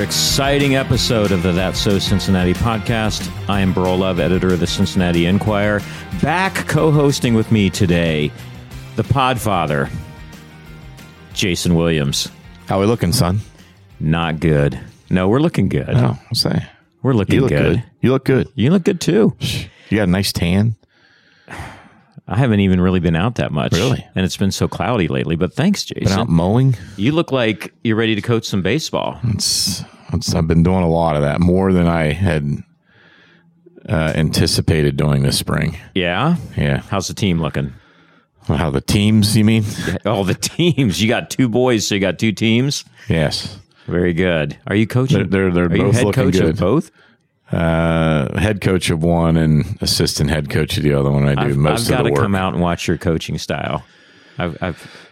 exciting episode of the That's So Cincinnati podcast. I am Burl Love, editor of the Cincinnati Enquirer. Back co-hosting with me today, the Podfather, Jason Williams. How we looking, son? Not good. No, we're looking good. Oh, I'll say. We're looking good. You look good. You look good too. You got a nice tan. I haven't even really been out that much. Really? And it's been so cloudy lately, but thanks, Jason. Been out mowing? You look like you're ready to coach some baseball. I've been doing a lot of that, more than I had anticipated doing this spring. Yeah? Yeah. How's the team looking? How the teams, you mean? Oh, the teams. You got two boys, so you got two teams? Yes. Very good. Are you coaching? They're Are both you head looking coach good. of both? Head coach of one and assistant head coach of the other one. I do most of the work. I've got to come out and watch your coaching style. I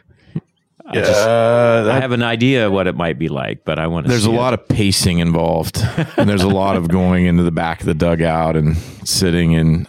have an idea what it might be like, but I want to. There's a lot of pacing involved, and there's a lot of going into the back of the dugout and sitting. And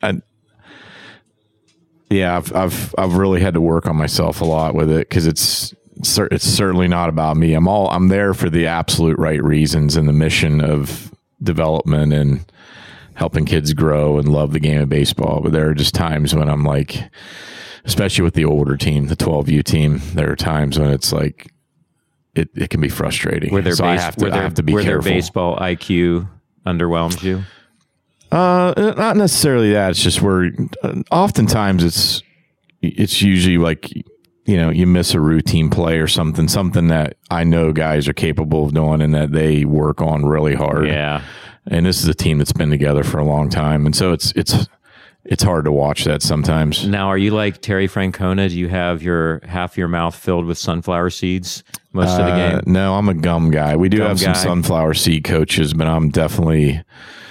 I've really had to work on myself a lot with it because it's certainly not about me. I'm there for the absolute right reasons and the mission of development and helping kids grow and love the game of baseball. But there are just times when I'm like, especially with the older team, the 12U team, there are times when it's like it can be frustrating. I have to be careful. Their baseball IQ underwhelms you? Not necessarily that. It's just oftentimes it's usually like, you miss a routine play or something that I know guys are capable of doing and that they work on really hard. Yeah. And this is a team that's been together for a long time. And so it's hard to watch that sometimes. Now, are you like Terry Francona? Do you have half your mouth filled with sunflower seeds most of the game? No, I'm a gum guy. We do have some sunflower seed coaches, but I'm definitely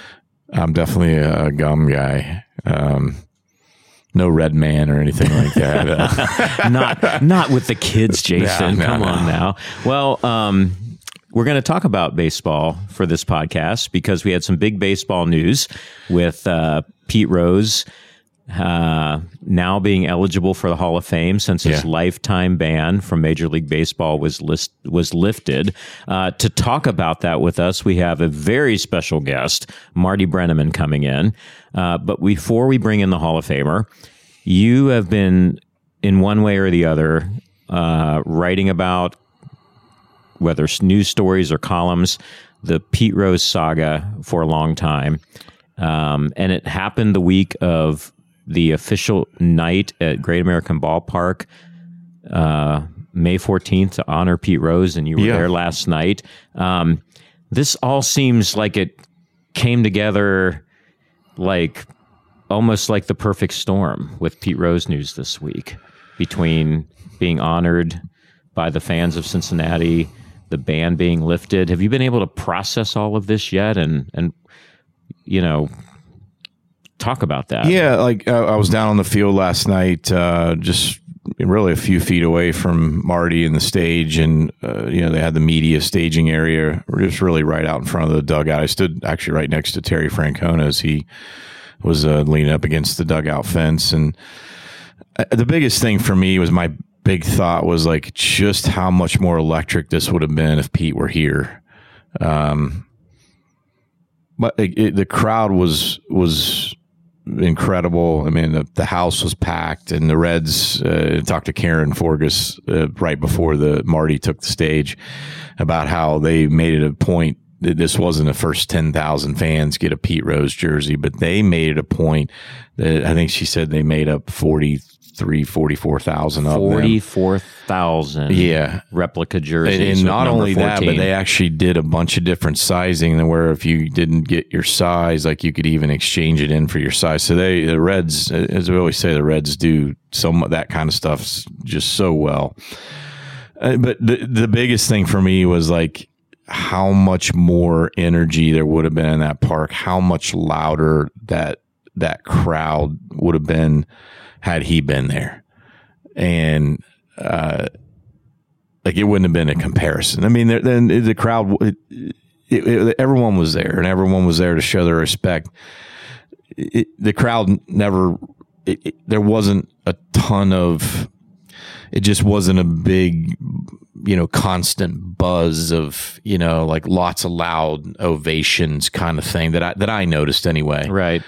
a gum guy. No Red Man or anything like that. Not with the kids, Jason. Come on now. Well, we're going to talk about baseball for this podcast because we had some big baseball news with Pete Rose now being eligible for the Hall of Fame since his lifetime ban from Major League Baseball was lifted. To talk about that with us, we have a very special guest, Marty Brennaman, coming in. But before we bring in the Hall of Famer, you have been, in one way or the other, writing about, whether it's news stories or columns, the Pete Rose saga for a long time. And it happened the week of the official night at Great American Ballpark, May 14th, to honor Pete Rose, and you were there last night. This all seems like it came together almost like the perfect storm with Pete Rose news this week, between being honored by the fans of Cincinnati, the ban being lifted. Have you been able to process all of this yet? And talk about that. Yeah, I was down on the field last night, just really a few feet away from Marty and the stage, and they had the media staging area, just really right out in front of the dugout. I stood actually right next to Terry Francona as he was leaning up against the dugout fence. And the biggest thing for me was, my big thought was just how much more electric this would have been if Pete were here. But the crowd was incredible. I mean, the house was packed, and the Reds talked to Karen Forgas right before Marty took the stage about how they made it a point that this wasn't the first 10,000 fans get a Pete Rose jersey, but they made it a point that I think she said they made up 44,000 of them. 44,000 replica jerseys. And not only that, but they actually did a bunch of different sizing, where if you didn't get your size, you could even exchange it in for your size. So the Reds, as we always say, the Reds do that kind of stuff just so well. But the biggest thing for me was how much more energy there would have been in that park, how much louder that crowd would have been had he been there. And it wouldn't have been a comparison. I mean, then the crowd, everyone was there, and everyone was there to show their respect. The crowd never, there wasn't a ton of it just wasn't a big, constant buzz of, like lots of loud ovations kind of thing that I noticed anyway. Right.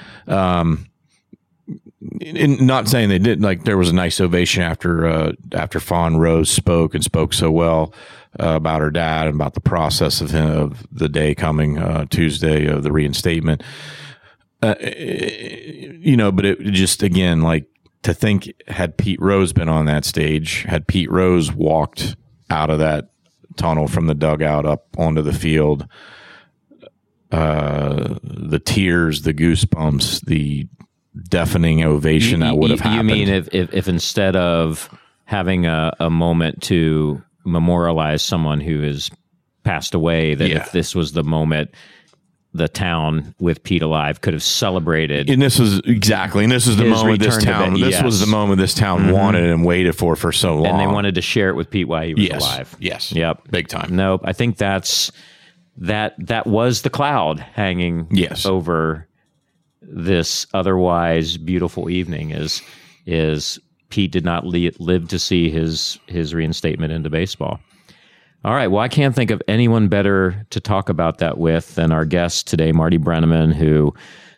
Not saying they didn't, like there was a nice ovation after Fawn Rose spoke so well about her dad and about the process of the day coming Tuesday of the reinstatement. But it just, again, like to think, had Pete Rose been on that stage, had Pete Rose walked out of that tunnel from the dugout up onto the field, the tears, the goosebumps, the deafening ovation that would have happened. You mean if instead of having a moment to memorialize someone who has passed away, that if this was the moment the town with Pete alive could have celebrated. And this was the moment this town, was the moment this town wanted and waited for so long. And they wanted to share it with Pete while he was alive. Yes. Yep. Big time. Nope. I think that was the cloud hanging over this otherwise beautiful evening is Pete did not live to see his reinstatement into baseball. All right. Well, I can't think of anyone better to talk about that with than our guest today, Marty Brennaman, who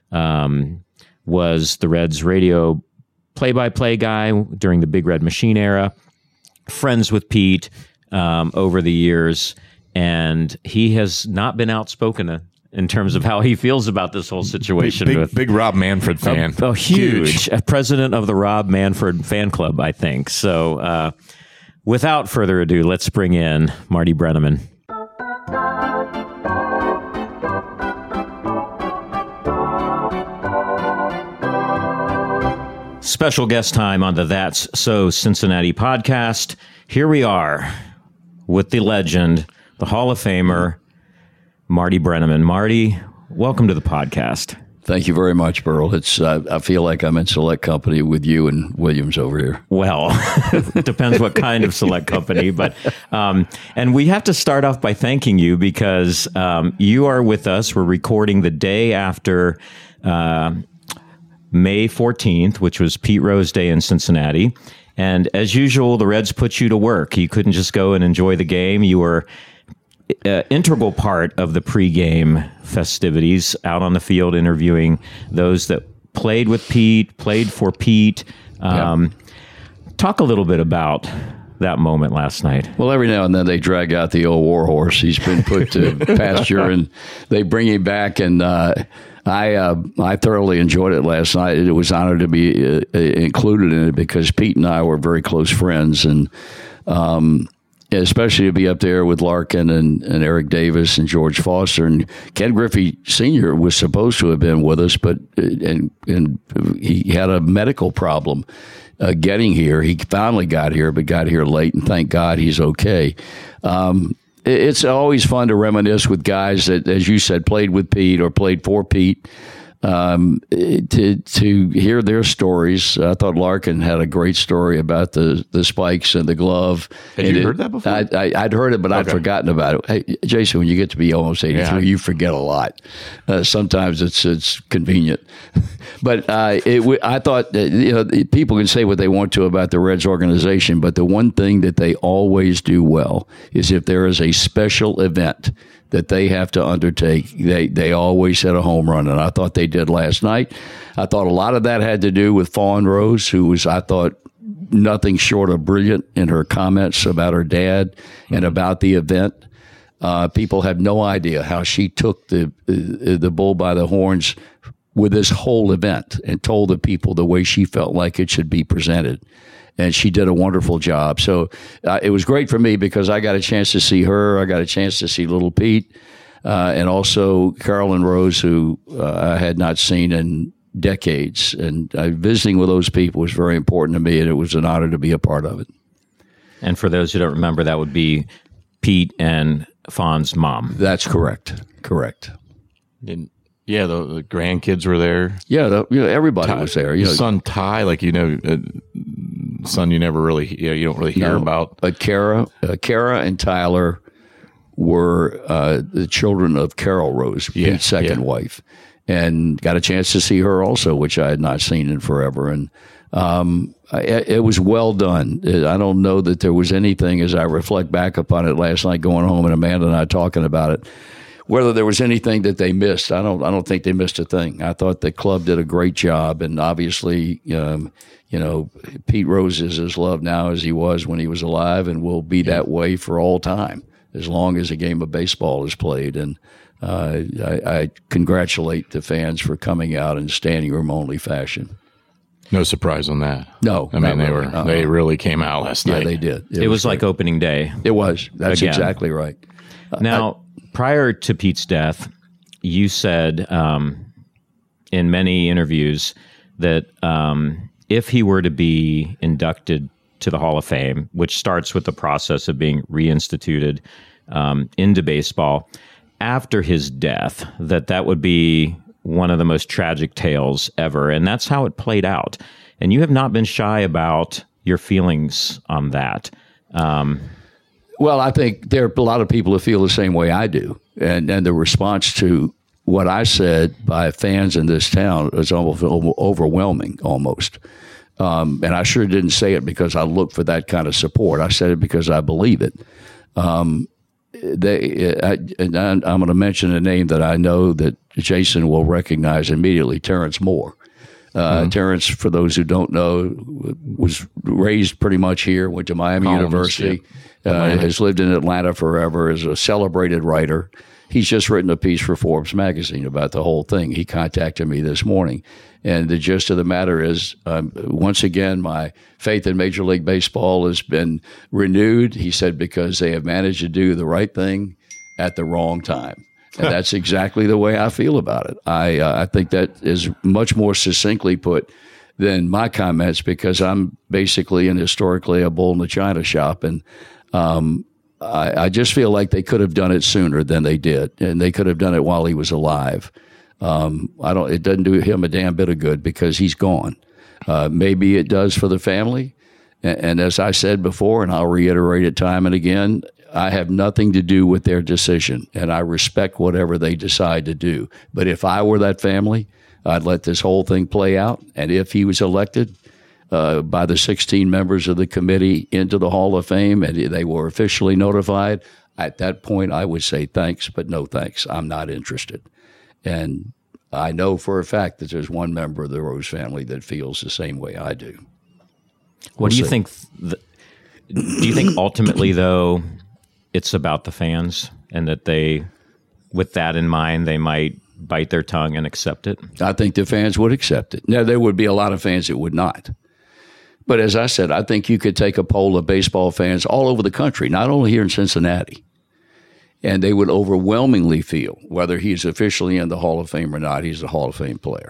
was the Reds radio play-by-play guy during the Big Red Machine era, friends with Pete over the years, and he has not been outspoken in terms of how he feels about this whole situation. Big Rob Manfred fan. Huge. President of the Rob Manfred fan club, I think. So without further ado, let's bring in Marty Brennaman. Special guest time on the That's So Cincinnati podcast. Here we are with the legend, the Hall of Famer, Marty Brennaman. Marty, welcome to the podcast. Thank you very much, Burl. It's I feel like I'm in select company with you and Williams over here. Well, depends what kind of select company, but and we have to start off by thanking you because you are with us. We're recording the day after May 14th, which was Pete Rose Day in Cincinnati. And as usual, the Reds put you to work. You couldn't just go and enjoy the game. You were integral part of the pregame festivities, out on the field interviewing those that played with Pete, played for Pete. Talk a little bit about that moment last night. Well, every now and then they drag out the old war horse. He's been put to pasture, and they bring him back. And I thoroughly enjoyed it last night. It was an honor to be included in it because Pete and I were very close friends, and especially to be up there with Larkin and Eric Davis and George Foster. And Ken Griffey Sr. was supposed to have been with us, but and he had a medical problem getting here. He finally got here, but got here late, and thank God he's okay. It's always fun to reminisce with guys that, as you said, played with Pete or played for Pete. To hear their stories. I thought Larkin had a great story about the spikes and the glove. Had you heard that before? I'd heard it, but I'd forgotten about it. Hey, Jason, when you get to be almost 83, you forget a lot. Sometimes it's convenient. But I thought people can say what they want to about the Reds organization, but the one thing that they always do well is if there is a special event that they have to undertake, they always hit a home run, and I thought they did last night. I thought a lot of that had to do with Fawn Rose, who was, I thought, nothing short of brilliant in her comments about her dad and about the event. People have no idea how she took the bull by the horns with this whole event and told the people the way she felt like it should be presented. And she did a wonderful job. So it was great for me because I got a chance to see her. I got a chance to see little Pete and also Carolyn Rose, who I had not seen in decades. And visiting with those people was very important to me, and it was an honor to be a part of it. And for those who don't remember, that would be Pete and Fawn's mom. That's correct. Correct. And yeah, the grandkids were there. Yeah, everybody was there. Son Ty, son you never really, you don't really hear about. Kara and Tyler were the children of Carol Rose, Pete's second wife, and got a chance to see her also, which I had not seen in forever. And It was well done. I don't know that there was anything, as I reflect back upon it last night, going home and Amanda and I talking about it, whether there was anything that they missed. I don't think they missed a thing. I thought the club did a great job, and obviously, Pete Rose is as loved now as he was when he was alive, and will be that way for all time as long as a game of baseball is played. And I congratulate the fans for coming out in standing room only fashion. No surprise on that. No, I mean they really came out last night. Yeah, they did. It was like opening day. It was. That's Again. exactly right. Now, prior to Pete's death, you said in many interviews that if he were to be inducted to the Hall of Fame, which starts with the process of being reinstituted into baseball, after his death, that would be one of the most tragic tales ever. And that's how it played out. And you have not been shy about your feelings on that. Well, I think there are a lot of people who feel the same way I do. And the response to what I said by fans in this town was almost overwhelming, almost. And I sure didn't say it because I looked for that kind of support. I said it because I believe it. And I'm going to mention a name that I know that Jason will recognize immediately, Terrence Moore. Terrence, for those who don't know, was raised pretty much here, went to Miami University, has lived in Atlanta forever, is a celebrated writer. He's just written a piece for Forbes magazine about the whole thing. He contacted me this morning. And the gist of the matter is, once again, my faith in Major League Baseball has been renewed. He said, because they have managed to do the right thing at the wrong time. And that's exactly the way I feel about it. I think that is much more succinctly put than my comments, because I'm basically and historically a bull in the china shop. And I just feel like they could have done it sooner than they did. And they could have done it while he was alive. It doesn't do him a damn bit of good because he's gone. Maybe it does for the family. And as I said before, and I'll reiterate it time and again, I have nothing to do with their decision, and I respect whatever they decide to do. But if I were that family, I'd let this whole thing play out. And if he was elected by the 16 members of the committee into the Hall of Fame and they were officially notified, at that point I would say thanks, but no thanks. I'm not interested. And I know for a fact that there's one member of the Rose family that feels the same way I do. What do you think? Do you think ultimately, though, it's about the fans, and that they, with that in mind, they might bite their tongue and accept it? I think the fans would accept it. Now, there would be a lot of fans that would not. But as I said, I think you could take a poll of baseball fans all over the country, not only here in Cincinnati, and they would overwhelmingly feel, whether he's officially in the Hall of Fame or not, he's a Hall of Fame player.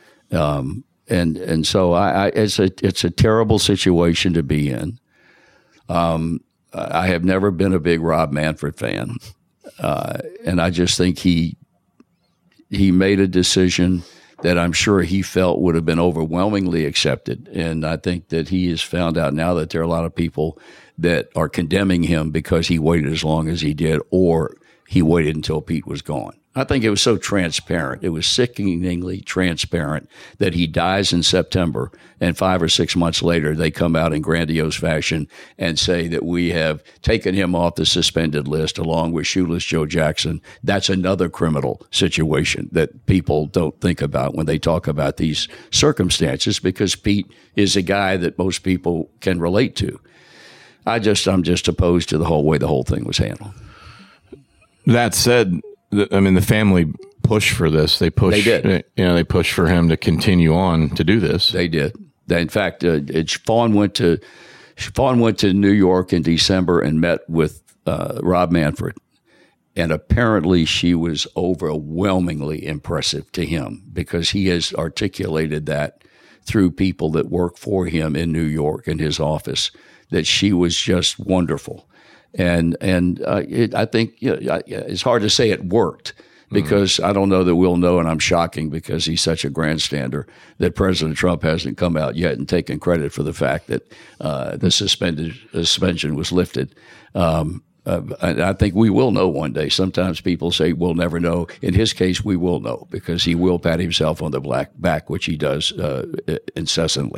And so it's a terrible situation to be in. I have never been a big Rob Manfred fan, and I just think he made a decision that I'm sure he felt would have been overwhelmingly accepted. And I think that he has found out now that there are a lot of people that are condemning him because he waited as long as he did, or he waited until Pete was gone. I think it was so transparent. It was sickeningly transparent that he dies in September, and 5 or 6 months later, they come out in grandiose fashion and say that we have taken him off the suspended list along with Shoeless Joe Jackson. That's another criminal situation that people don't think about when they talk about these circumstances, because Pete is a guy that most people can relate to. I'm just opposed to the whole way the whole thing was handled. That said, I mean, the family pushed for this. They did. They pushed for him to continue on to do this. They did. In fact, Fawn went to New York in December and met with Rob Manfred, and apparently she was overwhelmingly impressive to him because he has articulated that through people that work for him in New York in his office, that she was just wonderful. And I think it's hard to say it worked, because I don't know that we'll know, and I'm shocking because he's such a grandstander, that President Trump hasn't come out yet and taken credit for the fact that the suspension was lifted. I think we will know one day. Sometimes people say we'll never know. In his case, we will know, because he will pat himself on the back, which he does incessantly.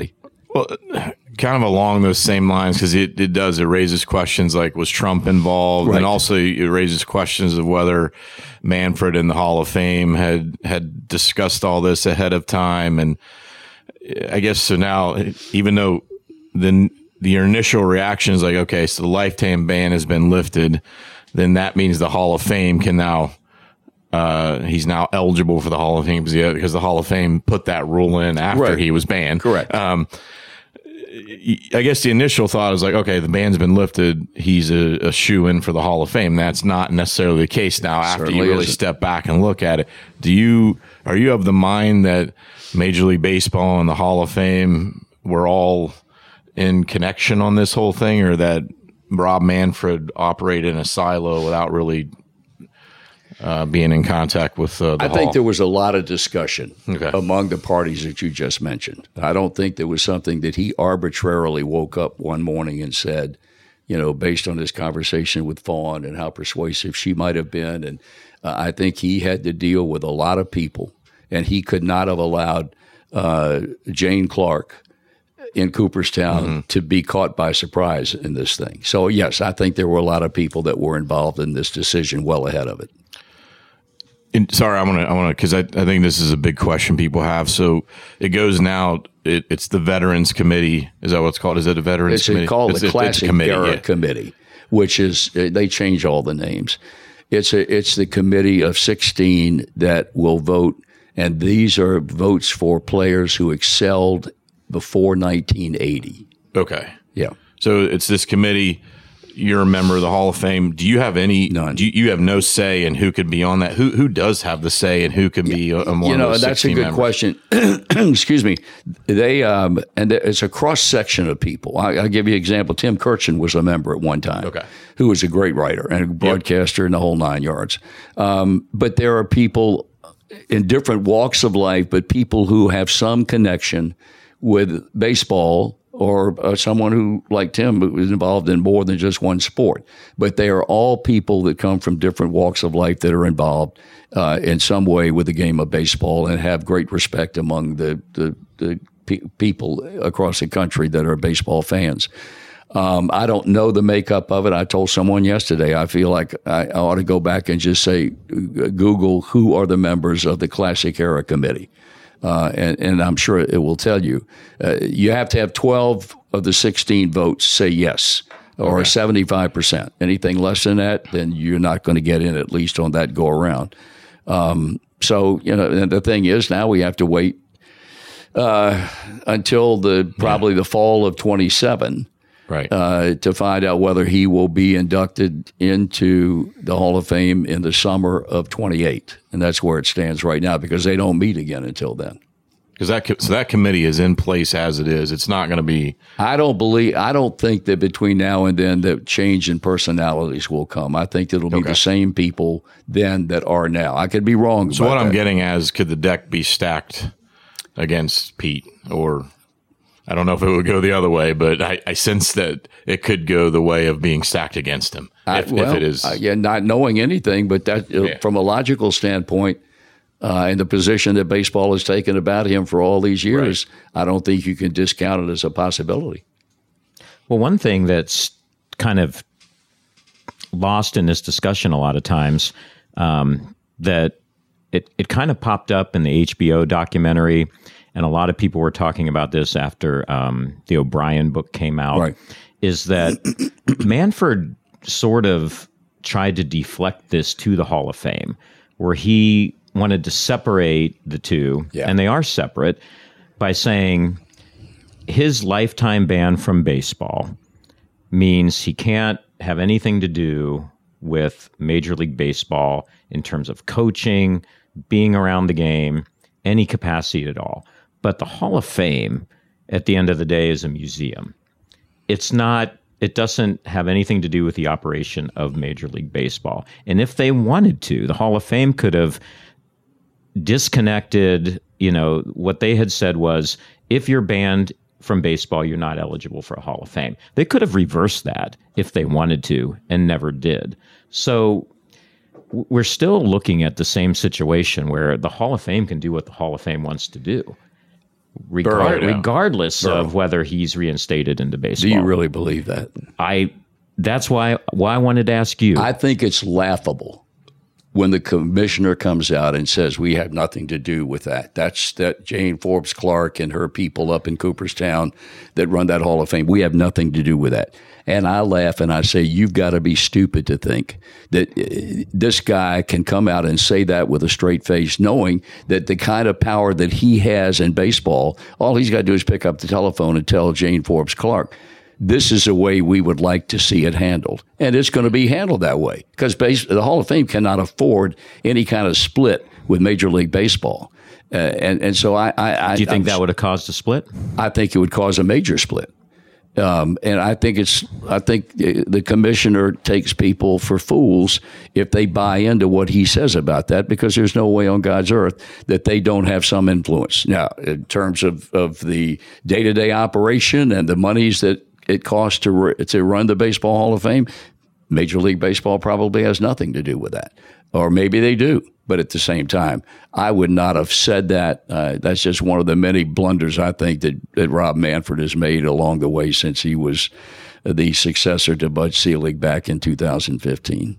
Well, kind of along those same lines, because it raises questions like, was Trump involved? Right. And also it raises questions of whether Manfred and the Hall of Fame had discussed all this ahead of time. And I guess so now, even though the initial reaction is like, okay, so the lifetime ban has been lifted, then that means the Hall of Fame can now he's now eligible for the Hall of Fame because the Hall of Fame put that rule in after he was banned. Correct. I guess the initial thought is like, okay, the ban's been lifted. He's a shoo-in for the Hall of Fame. That's not necessarily the case now after Certainly you really step back and look at it. Are you of the mind that Major League Baseball and the Hall of Fame were all in connection on this whole thing, or that Rob Manfred operated in a silo without really being in contact with the Hall? I think there was a lot of discussion among the parties that you just mentioned. I don't think there was something that he arbitrarily woke up one morning and said, based on this conversation with Fawn and how persuasive she might have been. And I think he had to deal with a lot of people, and he could not have allowed Jane Clark in Cooperstown to be caught by surprise in this thing. So, yes, I think there were a lot of people that were involved in this decision well ahead of it. And sorry, I want to, because I think this is a big question people have. So it goes now. It's the Veterans Committee. Is that what it's called? Is it a Veterans Committee? It's called the Classic Era Committee, which is they change all the names. It's the committee of 16 that will vote, and these are votes for players who excelled before 1980. Okay. Yeah. So it's this committee. You're a member of the Hall of Fame. Do you have any? None. You have no say in who could be on that? Who does have the say and who can be among those 16 that's a good members? question. Excuse me. They and it's a cross section of people. I'll give you an example. Tim Kirchin was a member at one time. Okay. Who was a great writer and a broadcaster in the whole nine yards. But there are people in different walks of life, but people who have some connection with baseball, or someone who, like Tim, was involved in more than just one sport. But they are all people that come from different walks of life that are involved in some way with the game of baseball and have great respect among the people across the country that are baseball fans. I don't know the makeup of it. I told someone yesterday, I feel like I ought to go back and just say, Google who are the members of the Classic Era Committee. And I'm sure it will tell you. You have to have 12 of the 16 votes say yes, or 75%. Anything less than that, then you're not going to get in, at least on that go around. So, the thing is, now we have to wait until probably the fall of 27. Right. To find out whether he will be inducted into the Hall of Fame in the summer of 28. And that's where it stands right now, because they don't meet again until then. Because that committee is in place as it is. It's not going to be. I don't think that between now and then that change in personalities will come. I think it'll be the same people then that are now. I could be wrong. So what I'm getting at is, could the deck be stacked against Pete? Or I don't know if it would go the other way, but I sense that it could go the way of being stacked against him if it is. Not knowing anything, but that from a logical standpoint, in the position that baseball has taken about him for all these years, I don't think you can discount it as a possibility. Well, one thing that's kind of lost in this discussion a lot of times, that it kind of popped up in the HBO documentary, and a lot of people were talking about this after the O'Brien book came out, is that Manfred sort of tried to deflect this to the Hall of Fame, where he wanted to separate the two, and they are separate, by saying his lifetime ban from baseball means he can't have anything to do with Major League Baseball in terms of coaching, being around the game, any capacity at all. But the Hall of Fame, at the end of the day, is a museum. It doesn't have anything to do with the operation of Major League Baseball. And if they wanted to, the Hall of Fame could have disconnected, what they had said was, if you're banned from baseball, you're not eligible for a Hall of Fame. They could have reversed that if they wanted to, and never did. So we're still looking at the same situation where the Hall of Fame can do what the Hall of Fame wants to do. regardless of whether he's reinstated into baseball. Do you really believe that? That's why I wanted to ask you. I think it's laughable when the commissioner comes out and says we have nothing to do with that. That's that Jane Forbes Clark and her people up in Cooperstown that run that Hall of Fame. We have nothing to do with that. And I laugh and I say, you've got to be stupid to think that this guy can come out and say that with a straight face, knowing that the kind of power that he has in baseball, all he's got to do is pick up the telephone and tell Jane Forbes Clark, this is the way we would like to see it handled. And it's going to be handled that way because the Hall of Fame cannot afford any kind of split with Major League Baseball. And so do you think that would have caused a split? I think it would cause a major split. And I think the commissioner takes people for fools if they buy into what he says about that, because there's no way on God's earth that they don't have some influence. Now, in terms of the day-to-day operation and the monies that it costs to run the Baseball Hall of Fame, Major League Baseball probably has nothing to do with that. Or maybe they do. But at the same time, I would not have said that. That's just one of the many blunders I think that Rob Manfred has made along the way since he was the successor to Bud Selig back in 2015.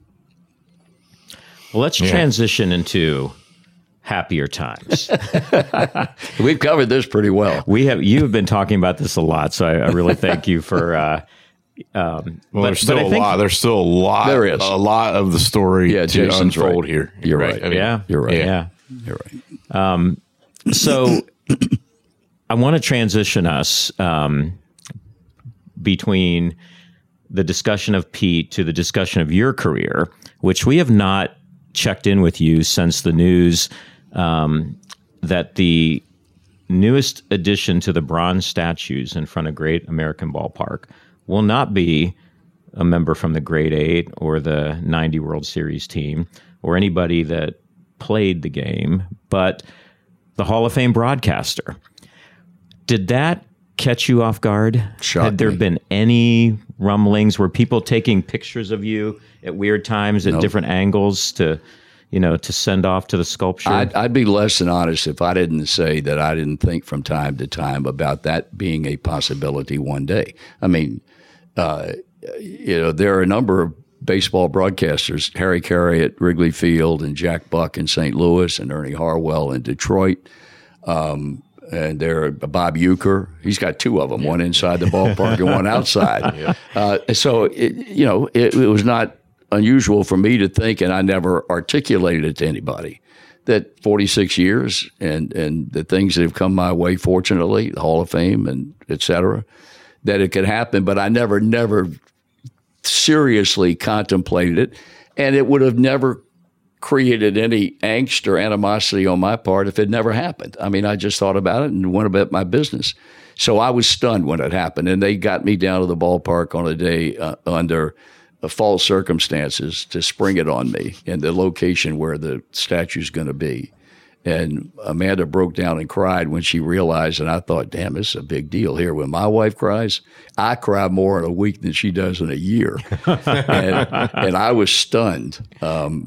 Well, let's transition into happier times. We've covered this pretty well. You have been talking about this a lot, so I really thank you for. There's still a lot. There's still a lot. There is a lot of the story to Jason's unfold right. here. You're right. I mean, you're right. Yeah, you're right. So I want to transition us between the discussion of Pete to the discussion of your career, which we have not checked in with you since the news that the newest addition to the bronze statues in front of Great American Ballpark will not be a member from the Grade 8 or the 90 World Series team or anybody that played the game, but the Hall of Fame broadcaster. Did that catch you off guard? Had there been any rumblings? Were people taking pictures of you at weird times at different angles to send off to the sculpture? I'd be less than honest if I didn't say that I didn't think from time to time about that being a possibility one day. I mean, there are a number of baseball broadcasters, Harry Carey at Wrigley Field and Jack Buck in St. Louis and Ernie Harwell in Detroit. And there Bob Uecker. He's got two of them, one inside the ballpark and one outside. So it was not unusual for me to think, and I never articulated it to anybody, that 46 years and the things that have come my way, fortunately, the Hall of Fame and et cetera, that it could happen. But I never seriously contemplated it, and it would have never created any angst or animosity on my part if it never happened. I mean, I just thought about it and went about my business. So I was stunned when it happened, and they got me down to the ballpark on a day under false circumstances to spring it on me in the location where the statue's going to be. And Amanda broke down and cried when she realized, and I thought, damn, this is a big deal here. When my wife cries, I cry more in a week than she does in a year. and I was stunned. I'm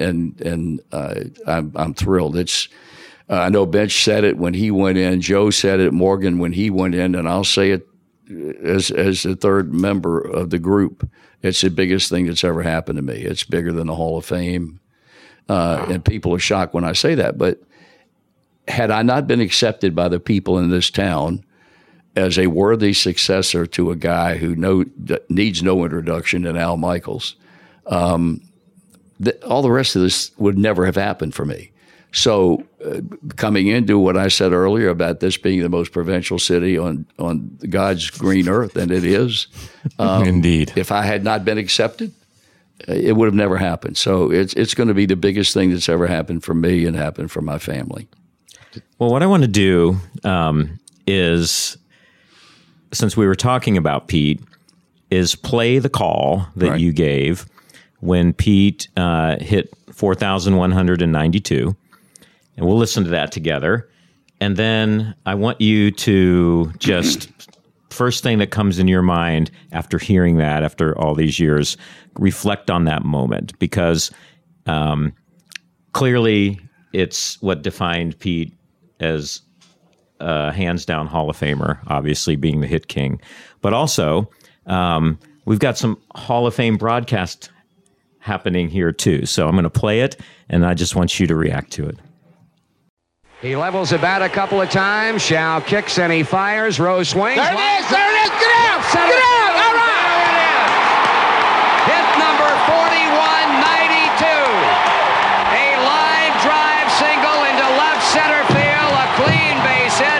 thrilled. I know Bench said it when he went in. Joe said it, Morgan, when he went in, and I'll say it as the third member of the group. It's the biggest thing that's ever happened to me. It's bigger than the Hall of Fame. And people are shocked when I say that. But had I not been accepted by the people in this town as a worthy successor to a guy who needs no introduction in Al Michaels, all the rest of this would never have happened for me. So coming into what I said earlier about this being the most provincial city on God's green earth, and it is. Indeed. If I had not been accepted, it would have never happened. So it's going to be the biggest thing that's ever happened for me and happened for my family. Well, what I want to do is, since we were talking about Pete, is play the call that you gave when Pete hit 4,192. And we'll listen to that together. And then I want you to just, first thing that comes in your mind after hearing that, after all these years, reflect on that moment. Because clearly it's what defined Pete as hands down Hall of Famer, obviously being the hit king, but also we've got some Hall of Fame broadcast happening here too. So I'm going to play it, and I just want you to react to it. He levels the bat a couple of times. Shao kicks and he fires. Rose swings. There it is! There it is! Get out! Get out! All right! There it is. Hit number 4192. A line drive single into left center field. A clean base hit.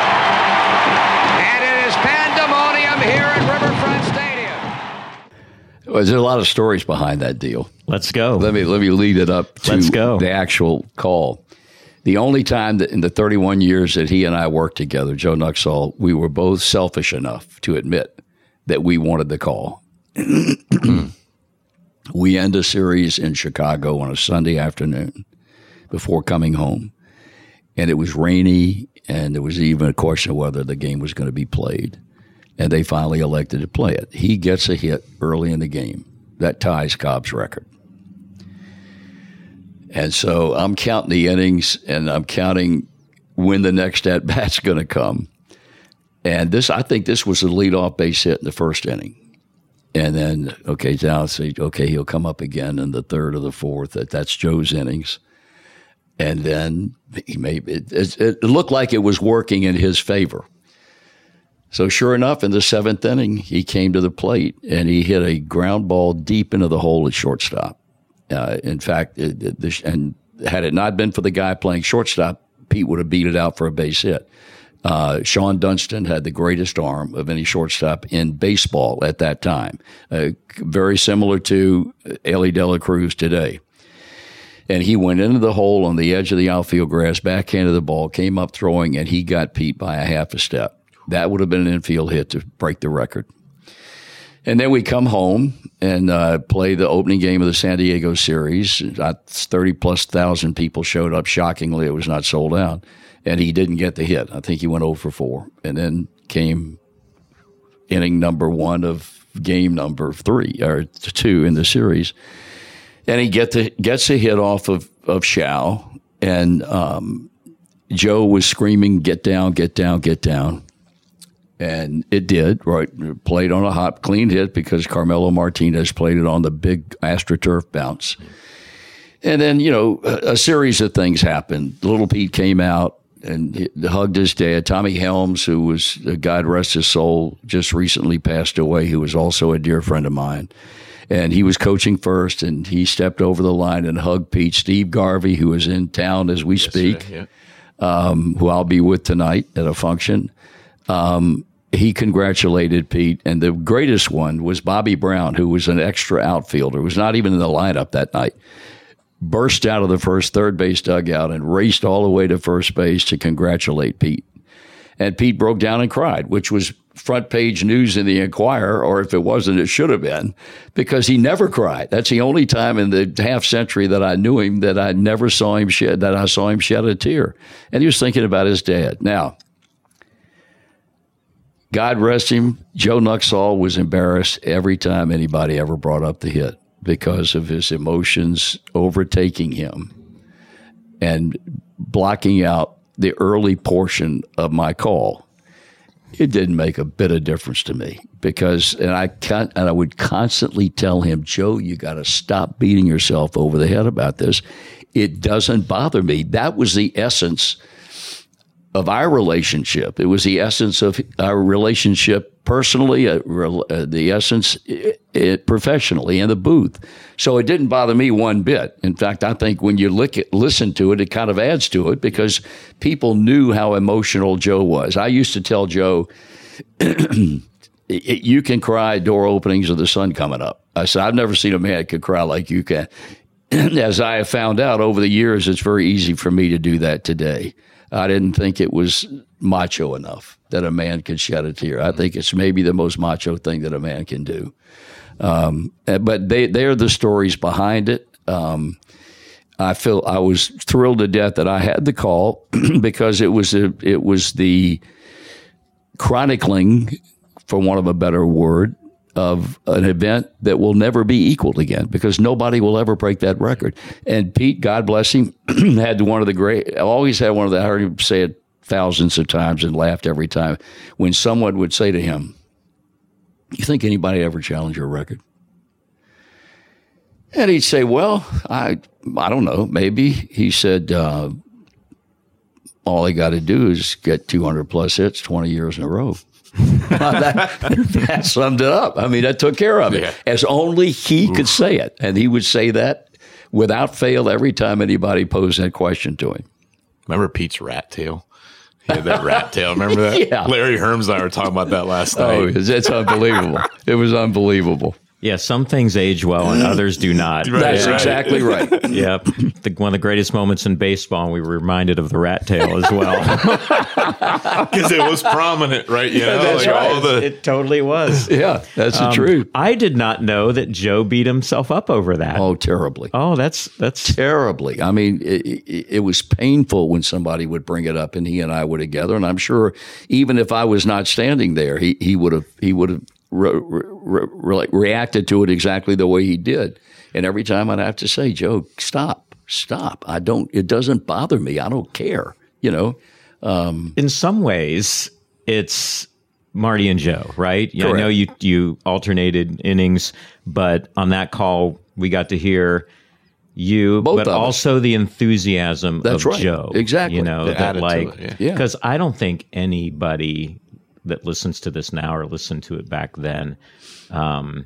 And it is pandemonium here at Riverfront Stadium. Well, there's a lot of stories behind that deal. Let's go. Let me lead it up to the actual call. The only time that in the 31 years that he and I worked together, Joe Nuxhall, we were both selfish enough to admit that we wanted the call. We end a series in Chicago on a Sunday afternoon before coming home. And it was rainy, and there was even a question of whether the game was going to be played. And they finally elected to play it. He gets a hit early in the game. That ties Cobb's record. And so I'm counting the innings, and I'm counting when the next at-bat's going to come. And I think this was the leadoff base hit in the first inning. And then, he'll come up again in the third or the fourth. That's Joe's innings. And then it looked like it was working in his favor. So sure enough, in the seventh inning, he came to the plate, and he hit a ground ball deep into the hole at shortstop. In fact, and had it not been for the guy playing shortstop, Pete would have beat it out for a base hit. Sean Dunston had the greatest arm of any shortstop in baseball at that time, very similar to Ellie De La Cruz today. And he went into the hole on the edge of the outfield grass, backhanded the ball, came up throwing, and he got Pete by a half a step. That would have been an infield hit to break the record. And then we come home and play the opening game of the San Diego series. 30-plus thousand people showed up. Shockingly, it was not sold out. And he didn't get the hit. I think he went 0 for 4. And then came inning number 1 of game number 3 or 2 in the series. And he gets a hit off of Shao. And Joe was screaming, "Get down, get down, get down." And it did, right? Played on a hot, clean hit because Carmelo Martinez played it on the big AstroTurf bounce. And then, a series of things happened. Little Pete came out and hugged his dad. Tommy Helms, who was, God rest his soul, just recently passed away, who was also a dear friend of mine. And he was coaching first, and he stepped over the line and hugged Pete. Steve Garvey, who is in town as we speak, who I'll be with tonight at a function, he congratulated Pete, and the greatest one was Bobby Brown, who was an extra outfielder, was not even in the lineup that night, burst out of the third base dugout and raced all the way to first base to congratulate Pete. And Pete broke down and cried, which was front page news in the Enquirer, or if it wasn't, it should have been, because he never cried. That's the only time in the half century that I knew him that I saw him shed a tear. And he was thinking about his dad. Now, God rest him, Joe Nuxhall was embarrassed every time anybody ever brought up the hit because of his emotions overtaking him and blocking out the early portion of my call. It didn't make a bit of difference to me because, and I would constantly tell him, Joe, you got to stop beating yourself over the head about this. It doesn't bother me. That was the essence of our relationship. It was the essence of our relationship personally, the essence professionally in the booth. So it didn't bother me one bit. In fact, I think when you listen to it, it kind of adds to it because people knew how emotional Joe was. I used to tell Joe, you can cry door openings of the sun coming up. I said, I've never seen a man could cry like you can. As I have found out over the years, it's very easy for me to do that today. I didn't think it was macho enough that a man could shed a tear. I think it's maybe the most macho thing that a man can do. But they're the stories behind it. I was thrilled to death that I had the call because it was the chronicling, for want of a better word, of an event that will never be equaled again because nobody will ever break that record. And Pete, God bless him, always had one of the, I heard him say it thousands of times and laughed every time when someone would say to him, "You think anybody ever challenged your record?" And he'd say, "Well, I don't know, maybe." He said, "All they got to do is get 200 plus hits 20 years in a row." That summed it up. I mean, that took care of it, as only he could say it. And he would say that without fail every time anybody posed that question to him. Remember Pete's rat tail? He had that rat tail. Remember that? Yeah. Larry Herms and I were talking about that last night. Oh, it's unbelievable. It was unbelievable. Yeah, some things age well and others do not. That's exactly right. Yep. One of the greatest moments in baseball, and we were reminded of the rat tail as well. Because it was prominent, right? You know, That's like right. all the It totally was. Yeah, that's the truth. I did not know that Joe beat himself up over that. Oh, terribly. Oh, that's Terribly. I mean, it was painful when somebody would bring it up, and he and I were together. And I'm sure even if I was not standing there, he would have reacted to it exactly the way he did. And every time I'd have to say, "Joe, stop. It doesn't bother me. I don't care." You know, in some ways, it's Marty and Joe, right? Yeah, I know you alternated innings, but on that call, we got to hear you, Both but of us. also the enthusiasm That's of right. Joe. Exactly. You know, The that attitude, yeah. because I don't think anybody that listens to this now or listened to it back then, I'm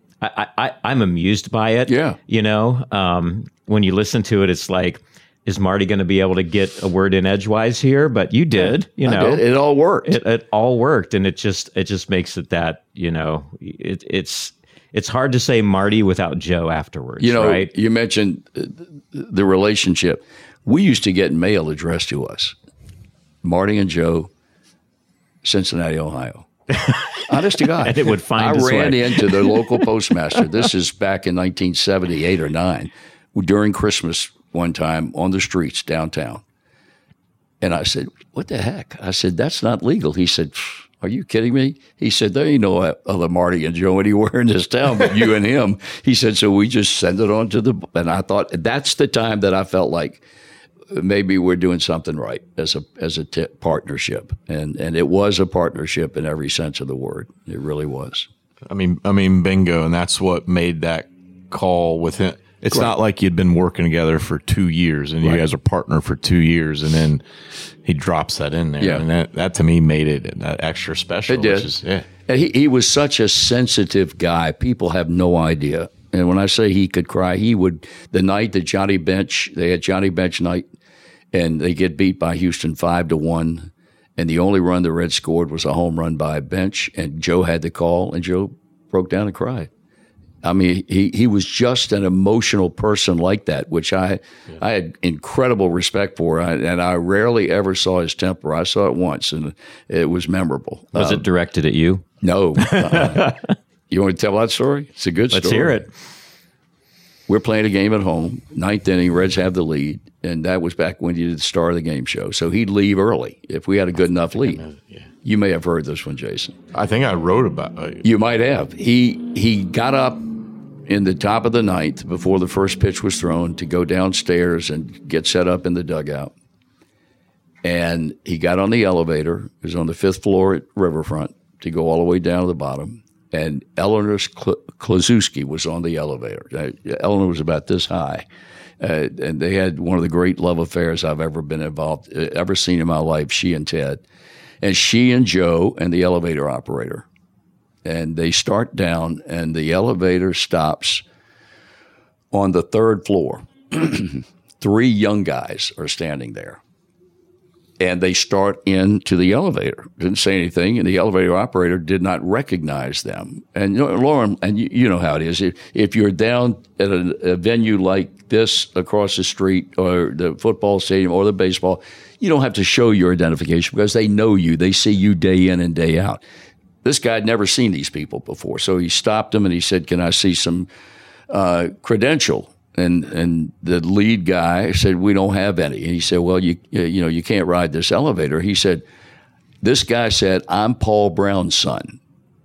amused by it. Yeah. You know, when you listen to it, it's like, is Marty going to be able to get a word in edgewise here? But you did, you know, I did. It all worked. it all worked, and it just makes it that, you know, it's hard to say Marty without Joe afterwards. You know, right? You mentioned the relationship. We used to get mail addressed to us. Marty and Joe, Cincinnati, Ohio. Honest to God. And it would find I its ran way. into the local postmaster. This is back in 1978 or 9, during Christmas one time on the streets downtown. And I said, "What the heck?" I said, "That's not legal." He said, "Are you kidding me?" He said, "There ain't no other Marty and Joe anywhere in this town but you and him." He said, "So we just send it on to the," and I thought that's the time that I felt like maybe we're doing something right as a partnership. And it was a partnership in every sense of the word. It really was. I mean, bingo, and that's what made that call with him. It's not like you'd been working together for 2 years and you guys are partner for 2 years, and then he drops that in there. Yeah. And that to me made it extra special. It did. Which is, And he was such a sensitive guy. People have no idea. And when I say he could cry, he would, the night that Johnny Bench, they had Johnny Bench night, and they get beat by Houston 5-1. And the only run the Reds scored was a home run by Bench, and Joe had the call, and Joe broke down and cried. I mean, he was just an emotional person like that, which I had incredible respect for, and I rarely ever saw his temper. I saw it once, and it was memorable. Was it directed at you? No. You want to tell that story? It's a good story. Let's hear it. We're playing a game at home, 9th inning, Reds have the lead, and that was back when you did the Star of the Game show. So he'd leave early if we had a good enough lead. You may have heard this one, Jason. I think I wrote about it. You might have. He got up in the top of the 9th before the first pitch was thrown to go downstairs and get set up in the dugout. And he got on the elevator. It was on the 5th floor at Riverfront to go all the way down to the bottom. And Eleanor Klaszewski was on the elevator. Eleanor was about this high. And they had one of the great love affairs I've ever been involved, ever seen in my life, she and Ted. And she and Joe and the elevator operator. And they start down, and the elevator stops on the 3rd floor. 3 young guys are standing there. And they start into the elevator. Didn't say anything, and the elevator operator did not recognize them. And Lauren, and you know how it is. If you're down at a venue like this across the street, or the football stadium, or the baseball, you don't have to show your identification because they know you. They see you day in and day out. This guy had never seen these people before, so he stopped them and he said, "Can I see some credential?" And the lead guy said, "We don't have any." And he said, "Well, you can't ride this elevator." He said, "This guy said, I'm Paul Brown's son."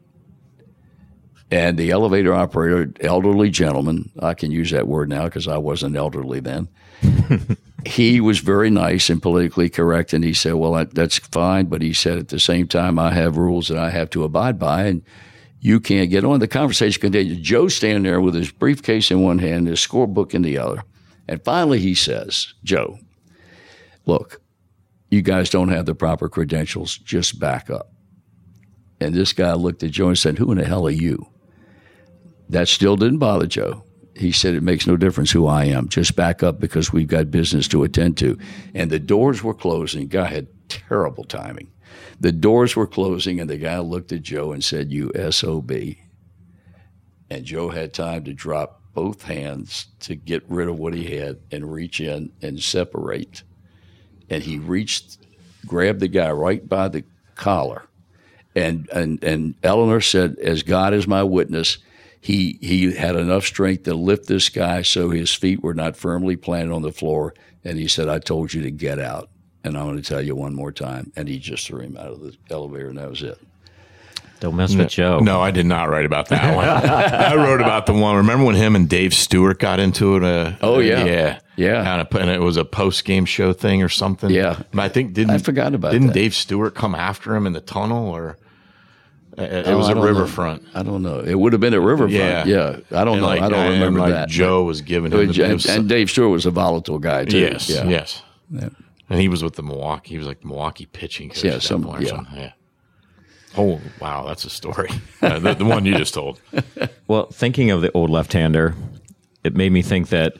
And the elevator operator, elderly gentleman, I can use that word now because I wasn't elderly then, he was very nice and politically correct, and he said, well, that's fine, but he said at the same time, I have rules that I have to abide by, and you can't get on. The conversation continued. Joe standing there with his briefcase in one hand, his scorebook in the other, and finally he says, Joe, look, you guys don't have the proper credentials, just back up. And this guy looked at Joe and said, who in the hell are you? That still didn't bother Joe. He said, it makes no difference who I am. Just back up because we've got business to attend to. And the doors were closing. Guy had terrible timing. The doors were closing, and the guy looked at Joe and said, you SOB. And Joe had time to drop both hands to get rid of what he had and reach in and separate. And he grabbed the guy right by the collar. And Eleanor said, as God is my witness, he had enough strength to lift this guy so his feet were not firmly planted on the floor. And he said, I told you to get out. And I'm going to tell you one more time. And he just threw him out of the elevator, and that was it. Don't mess with Joe. No, I did not write about that one. I wrote about the one. Remember when him and Dave Stewart got into it? Yeah. And it was a post-game show thing or something. Yeah. I think I forgot about Didn't that. Dave Stewart come after him in the tunnel, or it was at Riverfront? I don't know. It would have been at Riverfront. Yeah. I don't know. I don't remember that. Joe was giving him and Dave Stewart was a volatile guy too. Yes. Yeah. Yes. Yeah. And he was with the Milwaukee. He was like the Milwaukee pitching coach. Yeah. Oh, wow. That's a story. The one you just told. Well, thinking of the old left-hander, it made me think that,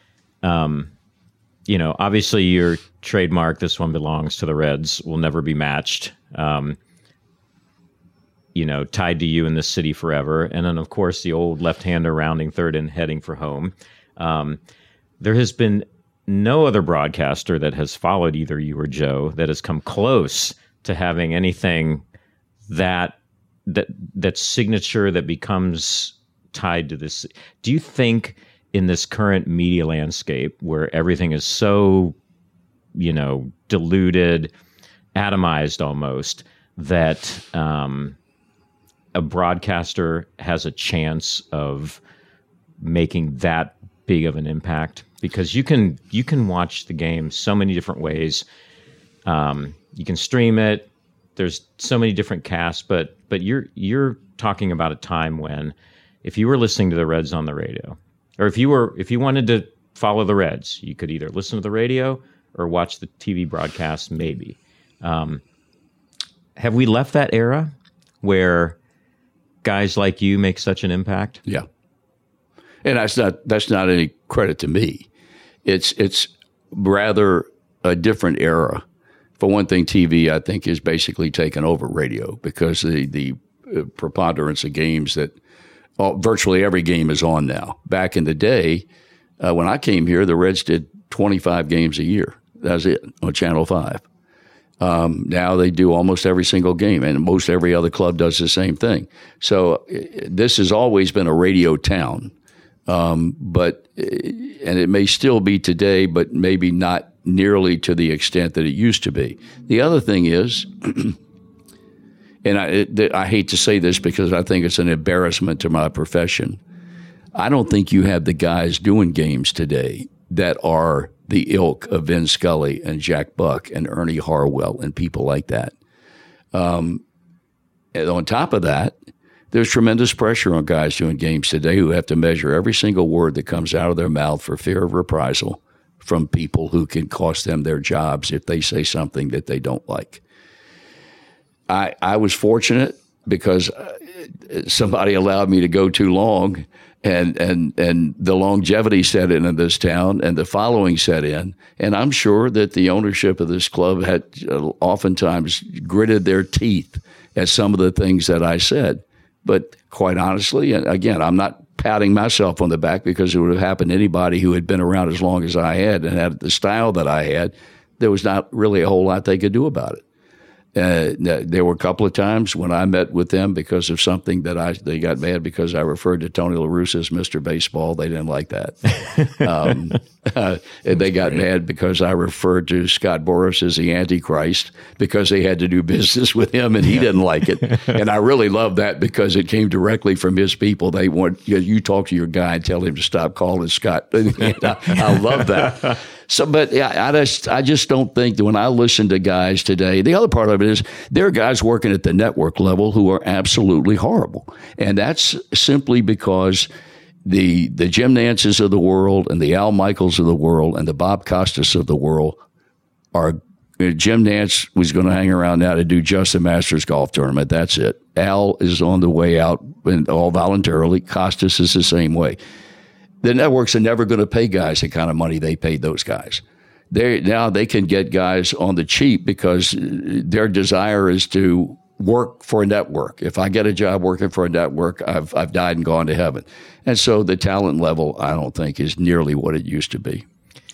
obviously your trademark, this one belongs to the Reds, will never be matched, tied to you in this city forever. And then, of course, the old left-hander rounding third and heading for home. There has been no other broadcaster that has followed either you or Joe that has come close to having anything that signature that becomes tied to this. Do you think in this current media landscape where everything is so, diluted, atomized almost, that a broadcaster has a chance of making that big of an impact? Because you can watch the game so many different ways. You can stream it. There's so many different casts, but you're talking about a time when, if you were listening to the Reds on the radio, or if you wanted to follow the Reds, you could either listen to the radio or watch the TV broadcast. Maybe. Have we left that era where guys like you make such an impact? Yeah, and that's not any credit to me. It's rather a different era. For one thing, TV, I think, is basically taken over radio because the preponderance of games that virtually every game is on now. Back in the day, when I came here, the Reds did 25 games a year. That was it on Channel 5. Now they do almost every single game, and most every other club does the same thing. So this has always been a radio town, and it may still be today, but maybe not nearly to the extent that it used to be. The other thing is, and I hate to say this because I think it's an embarrassment to my profession, I don't think you have the guys doing games today that are the ilk of Vin Scully and Jack Buck and Ernie Harwell and people like that. And on top of that, there's tremendous pressure on guys doing games today who have to measure every single word that comes out of their mouth for fear of reprisal from people who can cost them their jobs if they say something that they don't like. I was fortunate because somebody allowed me to go too long, and the longevity set in this town, and the following set in. And I'm sure that the ownership of this club had oftentimes gritted their teeth at some of the things that I said. But quite honestly, and again, I'm not patting myself on the back because it would have happened to anybody who had been around as long as I had and had the style that I had. There was not really a whole lot they could do about it. There were a couple of times when I met with them because of something that they got mad because I referred to Tony La Russa as Mr. Baseball. They didn't like that. They got mad because I referred to Scott Boras as the Antichrist because they had to do business with him and he didn't like it. And I really love that because it came directly from his people. They want you talk to your guy and tell him to stop calling Scott. I love that. So, but I just don't think that when I listen to guys today, the other part of it is there are guys working at the network level who are absolutely horrible. And that's simply because the Jim Nances of the world and the Al Michaels of the world and the Bob Costas of the world are. Jim Nance was going to hang around now to do just the Masters golf tournament. That's it. Al is on the way out, and all voluntarily. Costas is the same way. The networks are never going to pay guys the kind of money they paid those guys. Now they can get guys on the cheap because their desire is to work for a network. If I get a job working for a network, I've died and gone to heaven. And so the talent level, I don't think, is nearly what it used to be.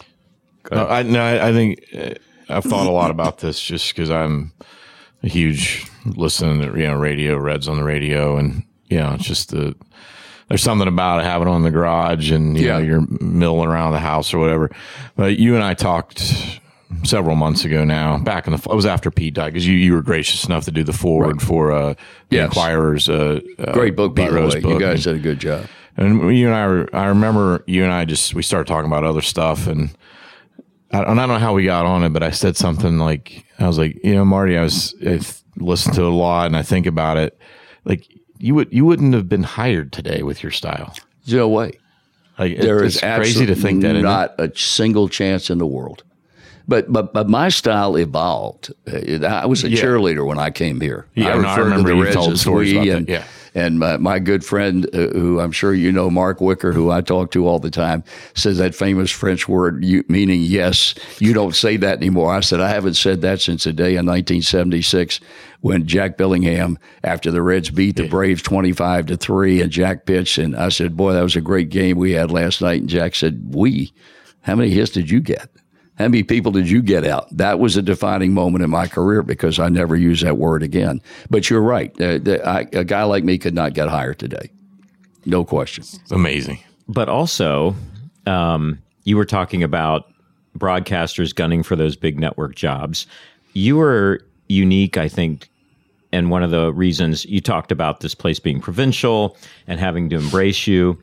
I think I've thought a lot about this just because I'm a huge listener to radio, Reds on the radio, and it's just there's something about having it on the garage and you know you're milling around the house or whatever. But you and I talked several months ago now. Back in it was after Pete died because you were gracious enough to do the forward for the Enquirer's great book, Pete by the Rose way. book. You guys did a good job. And you and I remember you and I we started talking about other stuff and I don't know how we got on it, but I said something like, I was like, Marty, I listened to it a lot and I think about it. Like you wouldn't have been hired today with your style. No way. Like there is crazy to think that. Not a single chance in the world. But my style evolved. I was a cheerleader when I came here. Yeah, I remember you told stories about that. And my good friend, who I'm sure you know, Mark Wicker, who I talk to all the time, says that famous French word meaning yes. You don't say that anymore. I said, I haven't said that since the day in 1976 when Jack Billingham, after the Reds beat the Braves 25-3, and Jack pitched. And I said, boy, that was a great game we had last night. And Jack said, how many hits did you get? How many people did you get out? That was a defining moment in my career because I never used that word again. But you're right. A guy like me could not get hired today. No question. It's amazing. But also, you were talking about broadcasters gunning for those big network jobs. You were unique, I think, and one of the reasons you talked about this place being provincial and having to embrace you.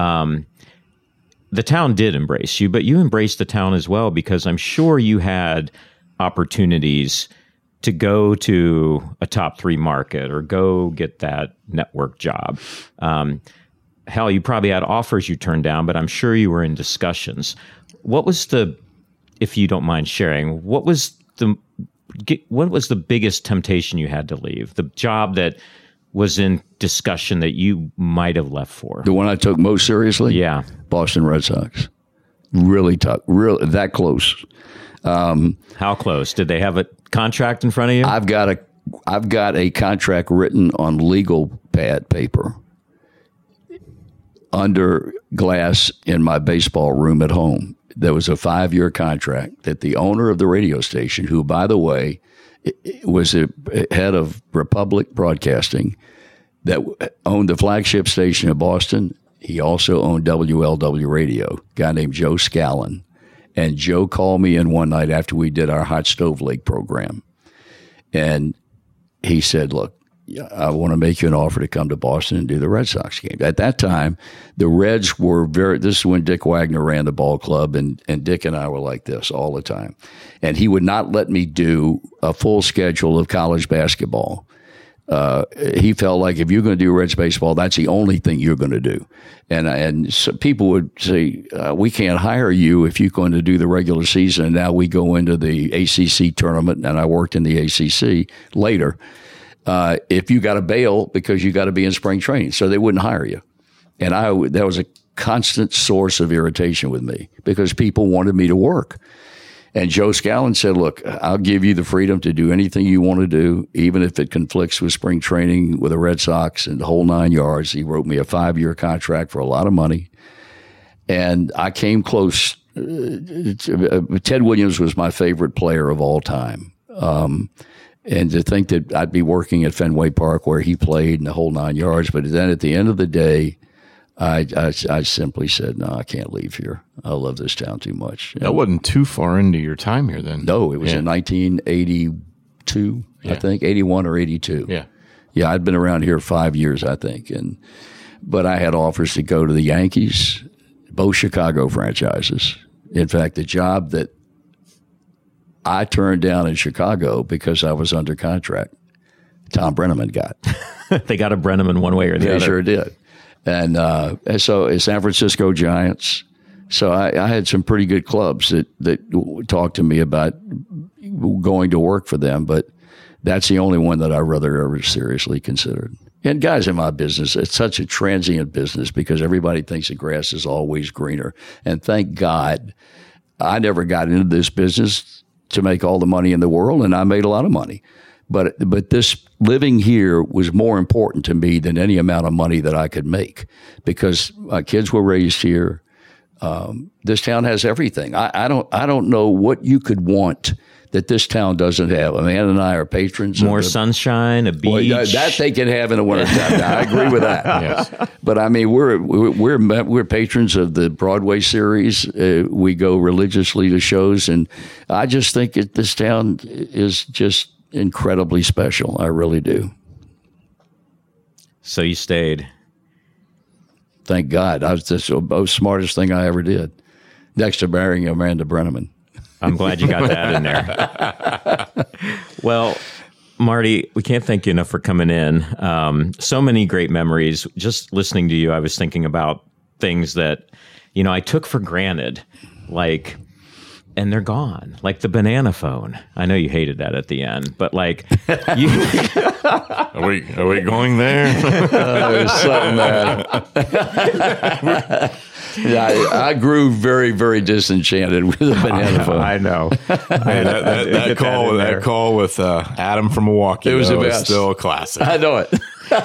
The town did embrace you, but you embraced the town as well because I'm sure you had opportunities to go to a top 3 market or go get that network job. Hell, you probably had offers you turned down, but I'm sure you were in discussions. What was if you don't mind sharing, what was the biggest temptation you had to leave? The job that was in discussion that you might have left for? The one I took most seriously? Yeah. Boston Red Sox. Really tough. Really that close. How close? Did they have a contract in front of you? I've got a contract written on legal pad paper under glass in my baseball room at home. There was a 5-year contract that the owner of the radio station, who, by the way, was the head of Republic Broadcasting that owned the flagship station in Boston. He also owned WLW Radio, a guy named Joe Scallon. And Joe called me in one night after we did our Hot Stove League program. And he said, look, I want to make you an offer to come to Boston and do the Red Sox game. At that time, the Reds were this is when Dick Wagner ran the ball club, and Dick and I were like this all the time. And he would not let me do a full schedule of college basketball. He felt like if you're going to do Reds baseball, that's the only thing you're going to do. And so people would say, we can't hire you if you're going to do the regular season. And now we go into the ACC tournament, and I worked in the ACC later. If you got to bail because you got to be in spring training, so they wouldn't hire you. And that was a constant source of irritation with me because people wanted me to work. And Joe Scallon said, look, I'll give you the freedom to do anything you want to do, even if it conflicts with spring training with the Red Sox and the whole 9 yards. He wrote me a 5-year contract for a lot of money. And I came close. Ted Williams was my favorite player of all time. And to think that I'd be working at Fenway Park where he played in the whole 9 yards. But then at the end of the day, I simply said, no, I can't leave here. I love this town too much. That wasn't too far into your time here then. No, it was in 1982, I think, 81 or 82. Yeah. Yeah, I'd been around here 5 years, I think. But I had offers to go to the Yankees, both Chicago franchises, In fact, the job that I turned down in Chicago because I was under contract, Tom Brenneman got. They got a Brenneman one way or the other. They sure did. And so San Francisco Giants. So I had some pretty good clubs that talked to me about going to work for them, but that's the only one that I rather ever seriously considered. And guys, in my business, it's such a transient business because everybody thinks the grass is always greener. And thank God I never got into this business to make all the money in the world, and I made a lot of money. But this living here was more important to me than any amount of money that I could make because my kids were raised here. This town has everything. I don't know what you could want that this town doesn't have. Amanda and I are patrons. More sunshine, a beach. Well, that they can have in the wintertime. I agree with that. Yes. But I mean, we're patrons of the Broadway series. We go religiously to shows, and I just think this town is just incredibly special. I really do. So you stayed. Thank God. That's the smartest thing I ever did, next to marrying Amanda Brenneman. I'm glad you got that in there. Well, Marty, we can't thank you enough for coming in. So many great memories. Just listening to you, I was thinking about things that, I took for granted, and they're gone. Like the banana phone. I know you hated that at the end, but you. Are we going there? There's something there. Yeah, I grew very, very disenchanted with the banana phone. I know. That call with Adam from Milwaukee. It was the best. Is still a classic. I know it.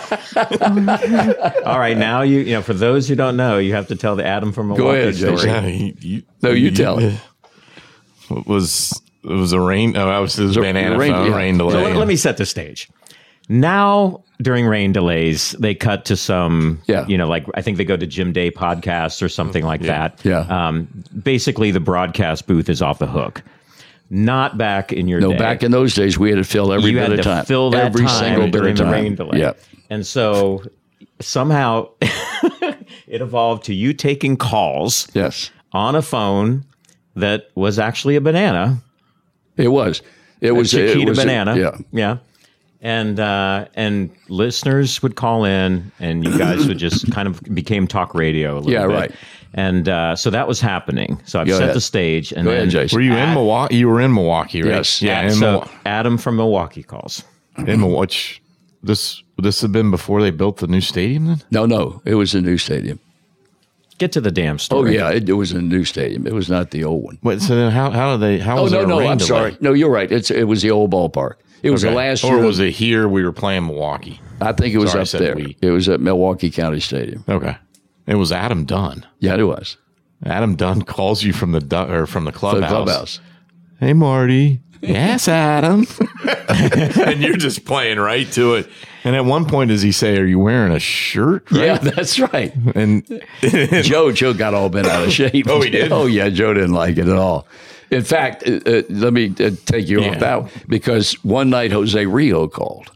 All right, now for those who don't know, you have to tell the Adam from Milwaukee story. You tell it. It was a rain. Oh, it was banana phone rain delay. So let me set the stage. Now, during rain delays, they cut to some, I think they go to Jim Day podcasts or something like that. Yeah. Basically, the broadcast booth is off the hook. Not back in your day. No, back in those days, we had to fill every bit of time. You had to fill that every time single bit during of time. the rain delay. Yeah. And so somehow it evolved to you taking calls on a phone that was actually a banana. It was. It was a Chiquita banana. Yeah. And listeners would call in, and you guys would just kind of became talk radio a little bit. Yeah, right. And so that was happening. So I've set the stage. And Go then ahead, Jason. Were you in Milwaukee? You were in Milwaukee, right? Yes. Yeah. So Adam from Milwaukee calls. In Milwaukee. This had been before they built the new stadium then? No. It was a new stadium. Get to the damn story. Oh, yeah. It was a new stadium. It was not the old one. Wait, so then how was there a rain I'm delay? sorry. No, you're right. It was the old ballpark. It was the last year. Or was it here we were playing Milwaukee? I think it was up there. It was at Milwaukee County Stadium. Okay. It was Adam Dunn. Yeah, it was. Adam Dunn calls you from the clubhouse. The clubhouse. Hey, Marty. Yes, Adam. And you're just playing right to it. And at one point, does he say, "Are you wearing a shirt?" Right? Yeah, that's right. And Joe got all bent out of shape. Oh, he did? Oh, yeah. Joe didn't like it at all. In fact, let me take you off that, because one night Jose Rio called.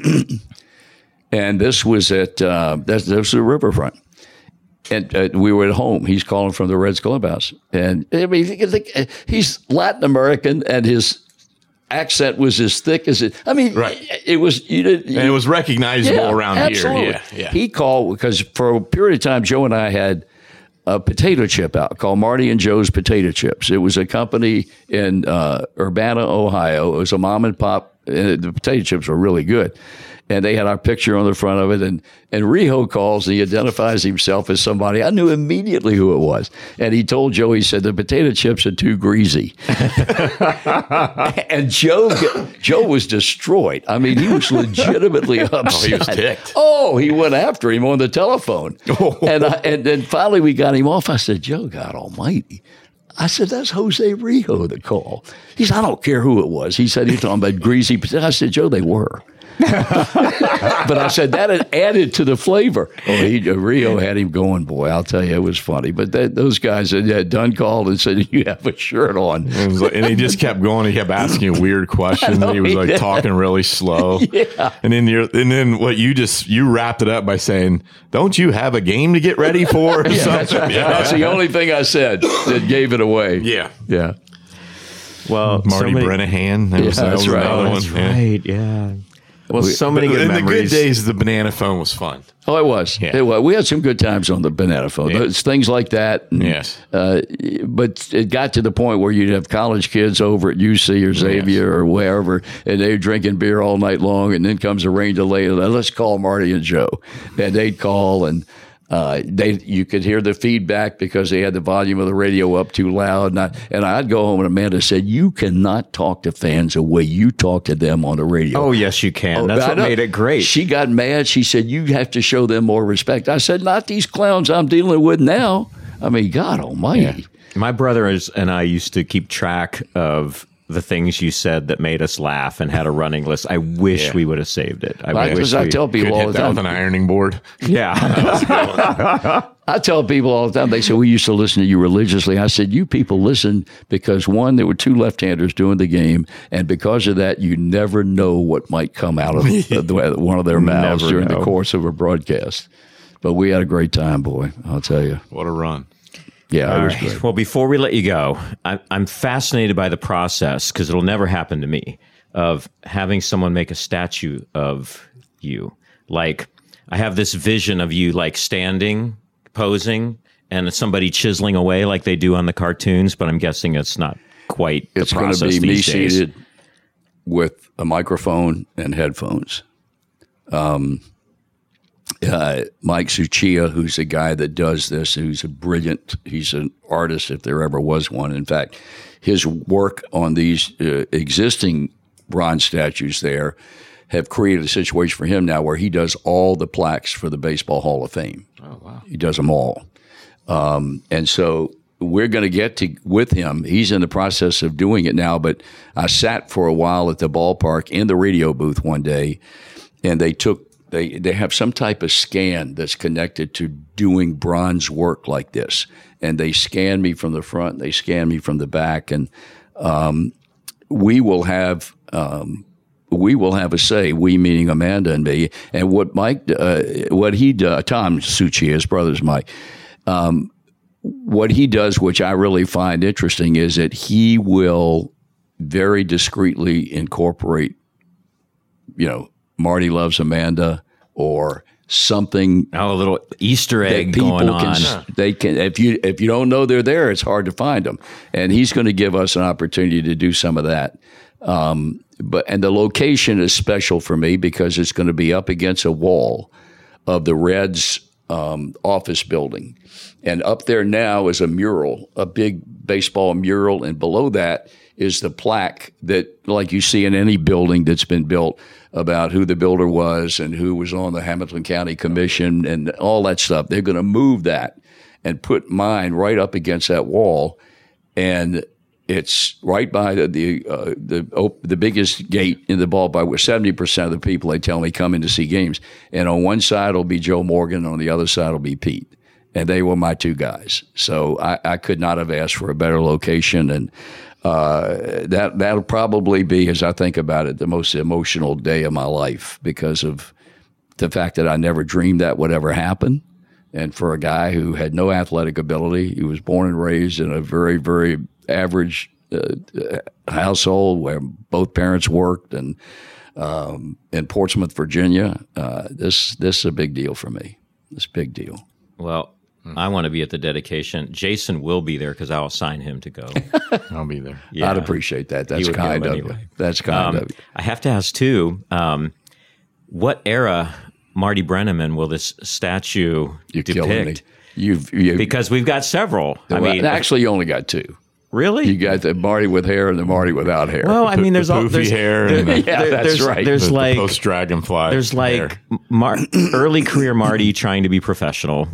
And this was at this was the riverfront. And we were at home. He's calling from the Reds clubhouse. And I mean, he's Latin American, and his accent was as thick as it. I mean, right. It was. And it was recognizable around absolutely. here. Yeah. He called because for a period of time, Joe and I had a potato chip out called Marty and Joe's Potato Chips. It was a company in Urbana, Ohio. It was a mom and pop. The potato chips were really good. And they had our picture on the front of it. And Rijo calls, and he identifies himself as somebody. I knew immediately who it was. And he told Joe, he said, the potato chips are too greasy. And Joe was destroyed. I mean, he was legitimately upset. Oh, he was ticked. Oh, he went after him on the telephone. And then finally we got him off. I said, Joe, God almighty. I said, that's Jose Rijo that called. He said, I don't care who it was. He said, he's talking about greasy potatoes. I said, Joe, they were. But I said that had added to the flavor. Rio had him going, boy. I'll tell you, it was funny. But those guys had Dunn called and said, "You have a shirt on," and he just kept going. He kept asking weird questions. He was like talking really slow. Yeah. And then what you wrapped it up by saying, "Don't you have a game to get ready for?" Or something? That's the only thing I said that gave it away. Yeah. Well, Marty Brennahan. That's right. That's right. Yeah. Well, so many good memories. In the good days, the banana phone was fun. Oh, it was. Yeah. It was. We had some good times on the banana phone. Yeah. Those things like that. And, yes. But it got to the point where you'd have college kids over at UC or Xavier or wherever, and they're drinking beer all night long, and then comes a rain delay. Let's call Marty and Joe. And they'd call, and you could hear the feedback because they had the volume of the radio up too loud. And I'd go home, and Amanda said, "You cannot talk to fans the way you talk to them on the radio." Oh, yes, you can. That's what made it great. She got mad. She said, "You have to show them more respect." I said, "Not these clowns I'm dealing with now." I mean, God almighty. Yeah. My brother and I used to keep track of the things you said that made us laugh and had a running list. I wish we would have saved it. I tell people all the time. With an ironing board. Yeah. I tell people all the time, they say, "We used to listen to you religiously." I said, "You people listen because, one, there were two left-handers doing the game, and because of that, you never know what might come out of one of their mouths during the course of a broadcast." But we had a great time, boy. I'll tell you. What a run. Yeah, it was great. Well, before we let you go, I'm fascinated by the process, because it'll never happen to me, of having someone make a statue of you. Like, I have this vision of you, like, standing, posing, and somebody chiseling away like they do on the cartoons, but I'm guessing it's not quite the process. It's going to be me these days. seated with a microphone and headphones. Mike Suchia, who's the guy that does this, he's an artist if there ever was one. In fact, his work on these existing bronze statues there have created a situation for him now where he does all the plaques for the Baseball Hall of Fame. Oh, wow. He does them all. And so we're going to get with him. He's in the process of doing it now, but I sat for a while at the ballpark in the radio booth one day, and they have some type of scan that's connected to doing bronze work like this. And they scan me from the front, they scan me from the back, and we will have a say, we meaning Amanda and me. And what he does, Tom Suchia, his brother's Mike, what he does, which I really find interesting, is that he will very discreetly incorporate, Marty Loves Amanda or something. Oh, a little Easter egg going on. They can, if you don't know they're there, it's hard to find them. And he's going to give us an opportunity to do some of that. And the location is special for me because it's going to be up against a wall of the Reds office building. And up there now is a mural, a big baseball mural, and below that is the plaque that, like you see in any building that's been built, about who the builder was and who was on the Hamilton County Commission and all that stuff. They're going to move that and put mine right up against that wall, and it's right by the biggest gate in the ballpark where 70% of the people, they tell me, come in to see games. And on one side will be Joe Morgan, on the other side will be Pete. And they were my two guys. So I could not have asked for a better location. And that'll probably be, as I think about it, the most emotional day of my life because of the fact that I never dreamed that would ever happen. And for a guy who had no athletic ability, he was born and raised in a very, very average household where both parents worked, and in Portsmouth, Virginia. This is a big deal for me. It's a big deal. Well, I want to be at the dedication. Jason will be there because I'll assign him to go. I'll be there. Yeah. I'd appreciate that. That's kind of you. That's kind of you. I have to ask, too, what era Marty Brennaman will this statue depict? You've because we've got several. Actually, you only got two. Really? You got the Marty with hair and the Marty without hair. Well, I mean, there's all poofy hair. That's right. There's like post dragonfly. There's like early career Marty trying to be professional.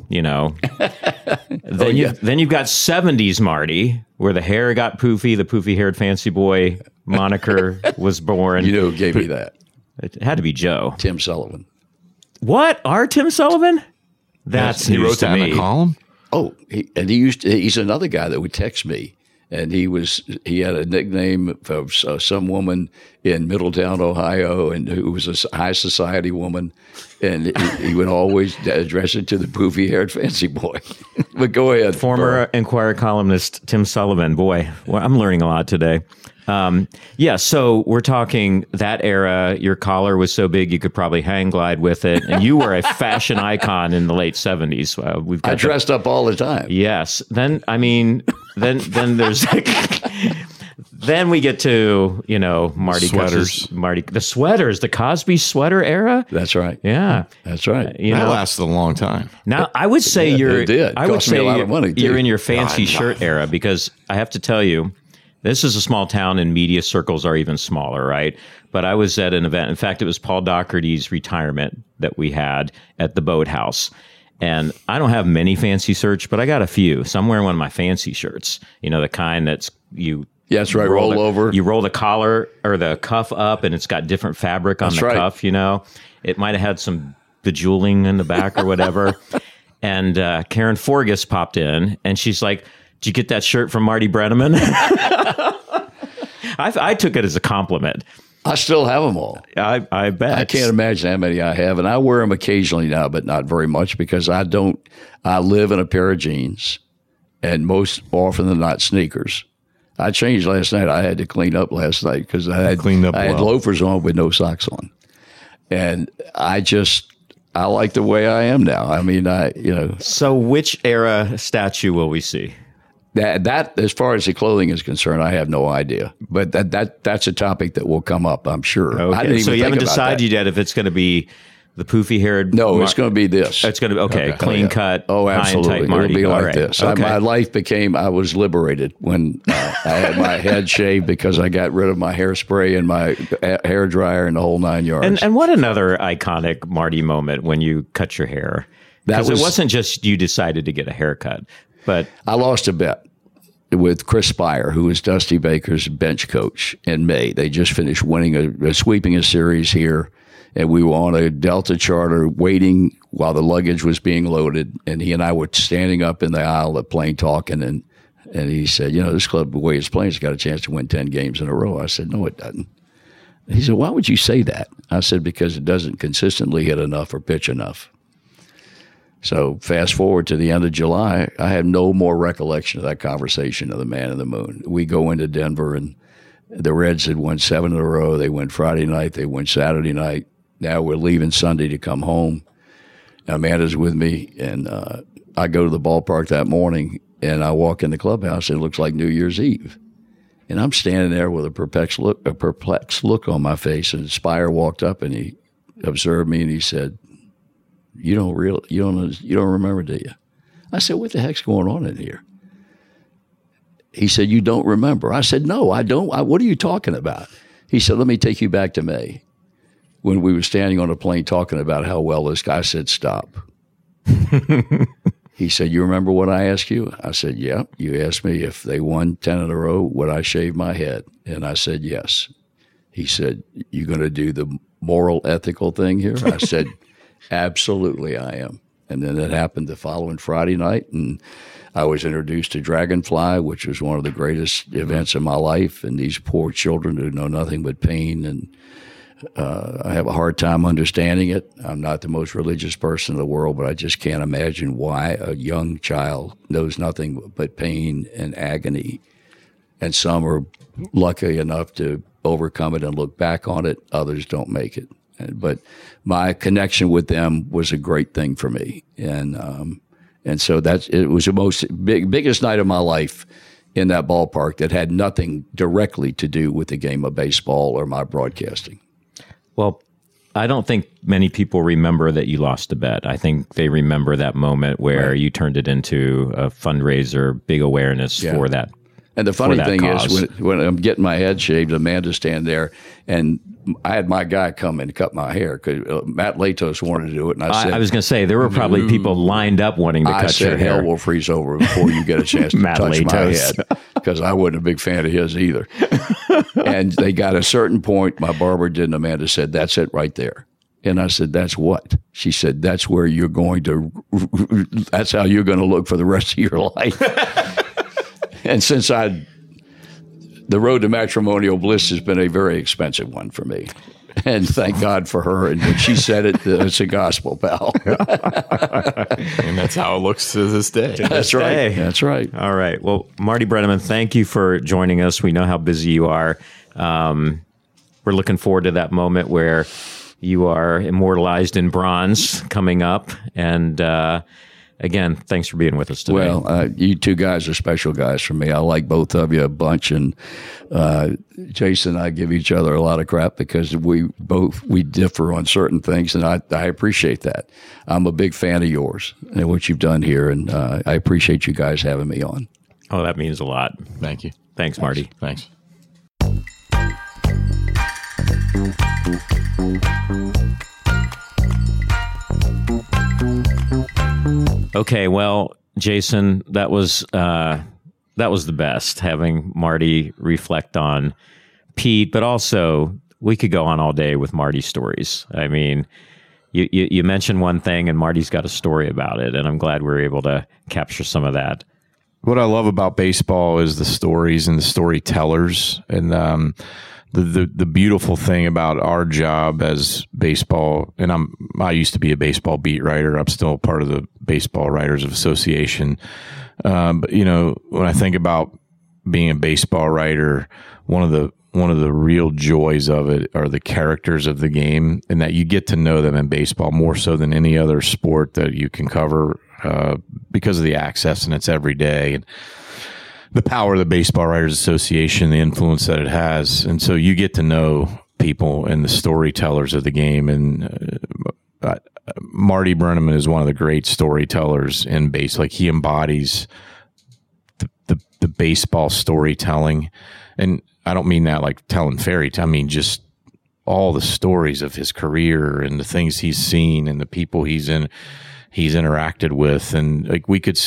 Then you've got 70s Marty where the hair got poofy. The poofy haired fancy boy moniker was born. You know who gave me that? It had to be Joe. Tim Sullivan. What? Our Tim Sullivan? That's he news wrote to that me. in a column. Oh, he's another guy that would text me, and he had a nickname of some woman in Middletown, Ohio, and who was a high society woman, and he would always address it to the poofy-haired fancy boy. But go ahead. Former Enquirer columnist Tim Sullivan. Boy, well, I'm learning a lot today. So we're talking that era. Your collar was so big you could probably hang glide with it, and you were a fashion icon in the late 70s. I dressed up all the time. Yes. Then there's then we get to Marty Sweaters. the sweaters, the Cosby sweater era. That's right. Yeah, that's right. That lasted a long time. Now I would say it did. I would Cost me say a lot of money, too. you're in your fancy shirt era, because I have to tell you, this is a small town and media circles are even smaller, right? But I was at an event. In fact, it was Paul Doherty's retirement that we had at the Boathouse. And I don't have many fancy shirts, but I got a few. So I'm wearing one of my fancy shirts, the kind that's you. Yeah, that's right. Roll over. You roll the collar or the cuff up, and it's got different fabric on the cuff, It might have had some bejeweling in the back or whatever. And Karen Forgas popped in, and she's like, "Did you get that shirt from Marty Brenneman?" I took it as a compliment. I still have them all. I bet. I can't imagine how many I have, and I wear them occasionally now, but not very much, because I live in a pair of jeans, and most often than not sneakers. I changed last night. I had to clean up last night because I had loafers on with no socks on, and I like the way I am now. I mean, So, which era statue will we see? That as far as the clothing is concerned, I have no idea. But that's a topic that will come up, I'm sure. Okay. I didn't even so you think haven't about decided yet if it's going to be the poofy-haired? No, it's going to be this. It's going to be clean cut. Oh, absolutely. High and tight Marty. It'll be like this. Okay. My life I was liberated when I had my head shaved, because I got rid of my hairspray and my hair dryer and the whole 9 yards. And what another iconic Marty moment when you cut your hair. Because it wasn't just you decided to get a haircut, but I lost a bet with Chris Spire, who was Dusty Baker's bench coach in May. They just finished winning sweeping a series here, and we were on a Delta charter waiting while the luggage was being loaded, and he and I were standing up in the aisle at Plain talking, and he said, this club, the way it's playing, has got a chance to win 10 games in a row. I said, no, it doesn't. He said, why would you say that? I said, because it doesn't consistently hit enough or pitch enough. So fast forward to the end of July, I have no more recollection of that conversation of the man in the moon. We go into Denver, and the Reds had won 7 in a row. They win Friday night. They win Saturday night. Now we're leaving Sunday to come home. Amanda's with me, and I go to the ballpark that morning, and I walk in the clubhouse, and it looks like New Year's Eve. And I'm standing there with a perplexed look on my face, and Spire walked up, and he observed me, and he said, You don't remember, do you? I said, what the heck's going on in here? He said, you don't remember. I said, no, I don't. What are you talking about? He said, let me take you back to May, when we were standing on a plane talking about how well this guy. I said, stop. He said, you remember what I asked you? I said, yeah. You asked me if they won 10 in a row, would I shave my head? And I said, yes. He said, you going to do the moral, ethical thing here? I said, absolutely, I am. And then it happened the following Friday night, and I was introduced to Dragonfly, which was one of the greatest events in my life. And these poor children who know nothing but pain, and I have a hard time understanding it. I'm not the most religious person in the world, but I just can't imagine why a young child knows nothing but pain and agony. And some are lucky enough to overcome it and look back on it. Others don't make it. But my connection with them was a great thing for me, and so it was the biggest night of my life in that ballpark that had nothing directly to do with the game of baseball or my broadcasting. Well, I don't think many people remember that you lost a bet. I think they remember that moment where you turned it into a fundraiser, big awareness for that. And the funny thing is, when I'm getting my head shaved, Amanda's standing there, and I had my guy come in to cut my hair because Matt Latos wanted to do it. And I said, I was going to say, there were probably people lined up wanting to cut your hair. Hell will freeze over before you get a chance to Matt touch Latos. my head, because I wasn't a big fan of his either. And they got a certain point, my barber did, and Amanda said, that's it right there. And I said, that's what? She said, that's where you're going to, that's how you're going to look for the rest of your life. And since the road to matrimonial bliss has been a very expensive one for me. And thank God for her. And when she said it, it's a gospel, pal. And that's how it looks to this day. That's right. That's right. All right. Well, Marty Brennaman, thank you for joining us. We know how busy you are. We're looking forward to that moment where you are immortalized in bronze coming up. And again, thanks for being with us today. Well, you two guys are special guys for me. I like both of you a bunch. And Jason and I give each other a lot of crap because we differ on certain things. And I appreciate that. I'm a big fan of yours and what you've done here. And I appreciate you guys having me on. Oh, that means a lot. Thank you. Thanks, Marty. Thanks. Okay, well, Jason, that was the best, having Marty reflect on Pete, but also we could go on all day with Marty's stories. I mean, you mentioned one thing, and Marty's got a story about it, and I'm glad we were able to capture some of that. What I love about baseball is the stories and the storytellers, and the beautiful thing about our job as baseball, and I used to be a baseball beat writer. I'm still part of the Baseball Writers Association. But when I think about being a baseball writer, one of the real joys of it are the characters of the game, and that you get to know them in baseball more so than any other sport that you can cover because of the access, and it's every day. And the power of the Baseball Writers Association, the influence that it has. And so you get to know people and the storytellers of the game. And Marty Brennaman is one of the great storytellers in base. Like, he embodies the baseball storytelling. And I don't mean that like telling fairy tale. I mean, just all the stories of his career and the things he's seen and the people he's interacted with. And like,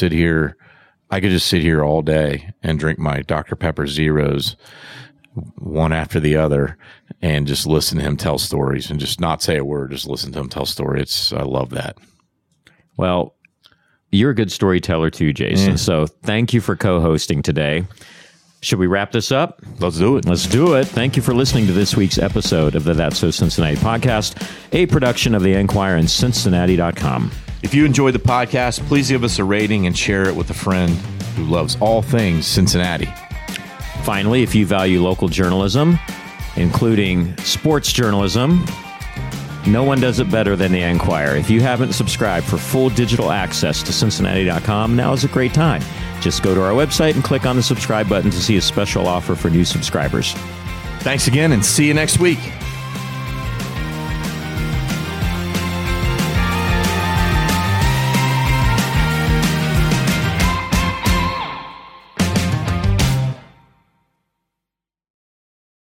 I could just sit here all day and drink my Dr. Pepper Zeros one after the other and just listen to him tell stories and just not say a word, just listen to him tell stories. I love that. Well, you're a good storyteller too, Jason. So thank you for co-hosting today. Should we wrap this up? Let's do it. Let's do it. Thank you for listening to this week's episode of the That's So Cincinnati podcast, a production of the Enquirer and Cincinnati.com. If you enjoyed the podcast, please give us a rating and share it with a friend who loves all things Cincinnati. Finally, if you value local journalism, including sports journalism, no one does it better than the Enquirer. If you haven't subscribed for full digital access to Cincinnati.com, now is a great time. Just go to our website and click on the subscribe button to see a special offer for new subscribers. Thanks again, and see you next week.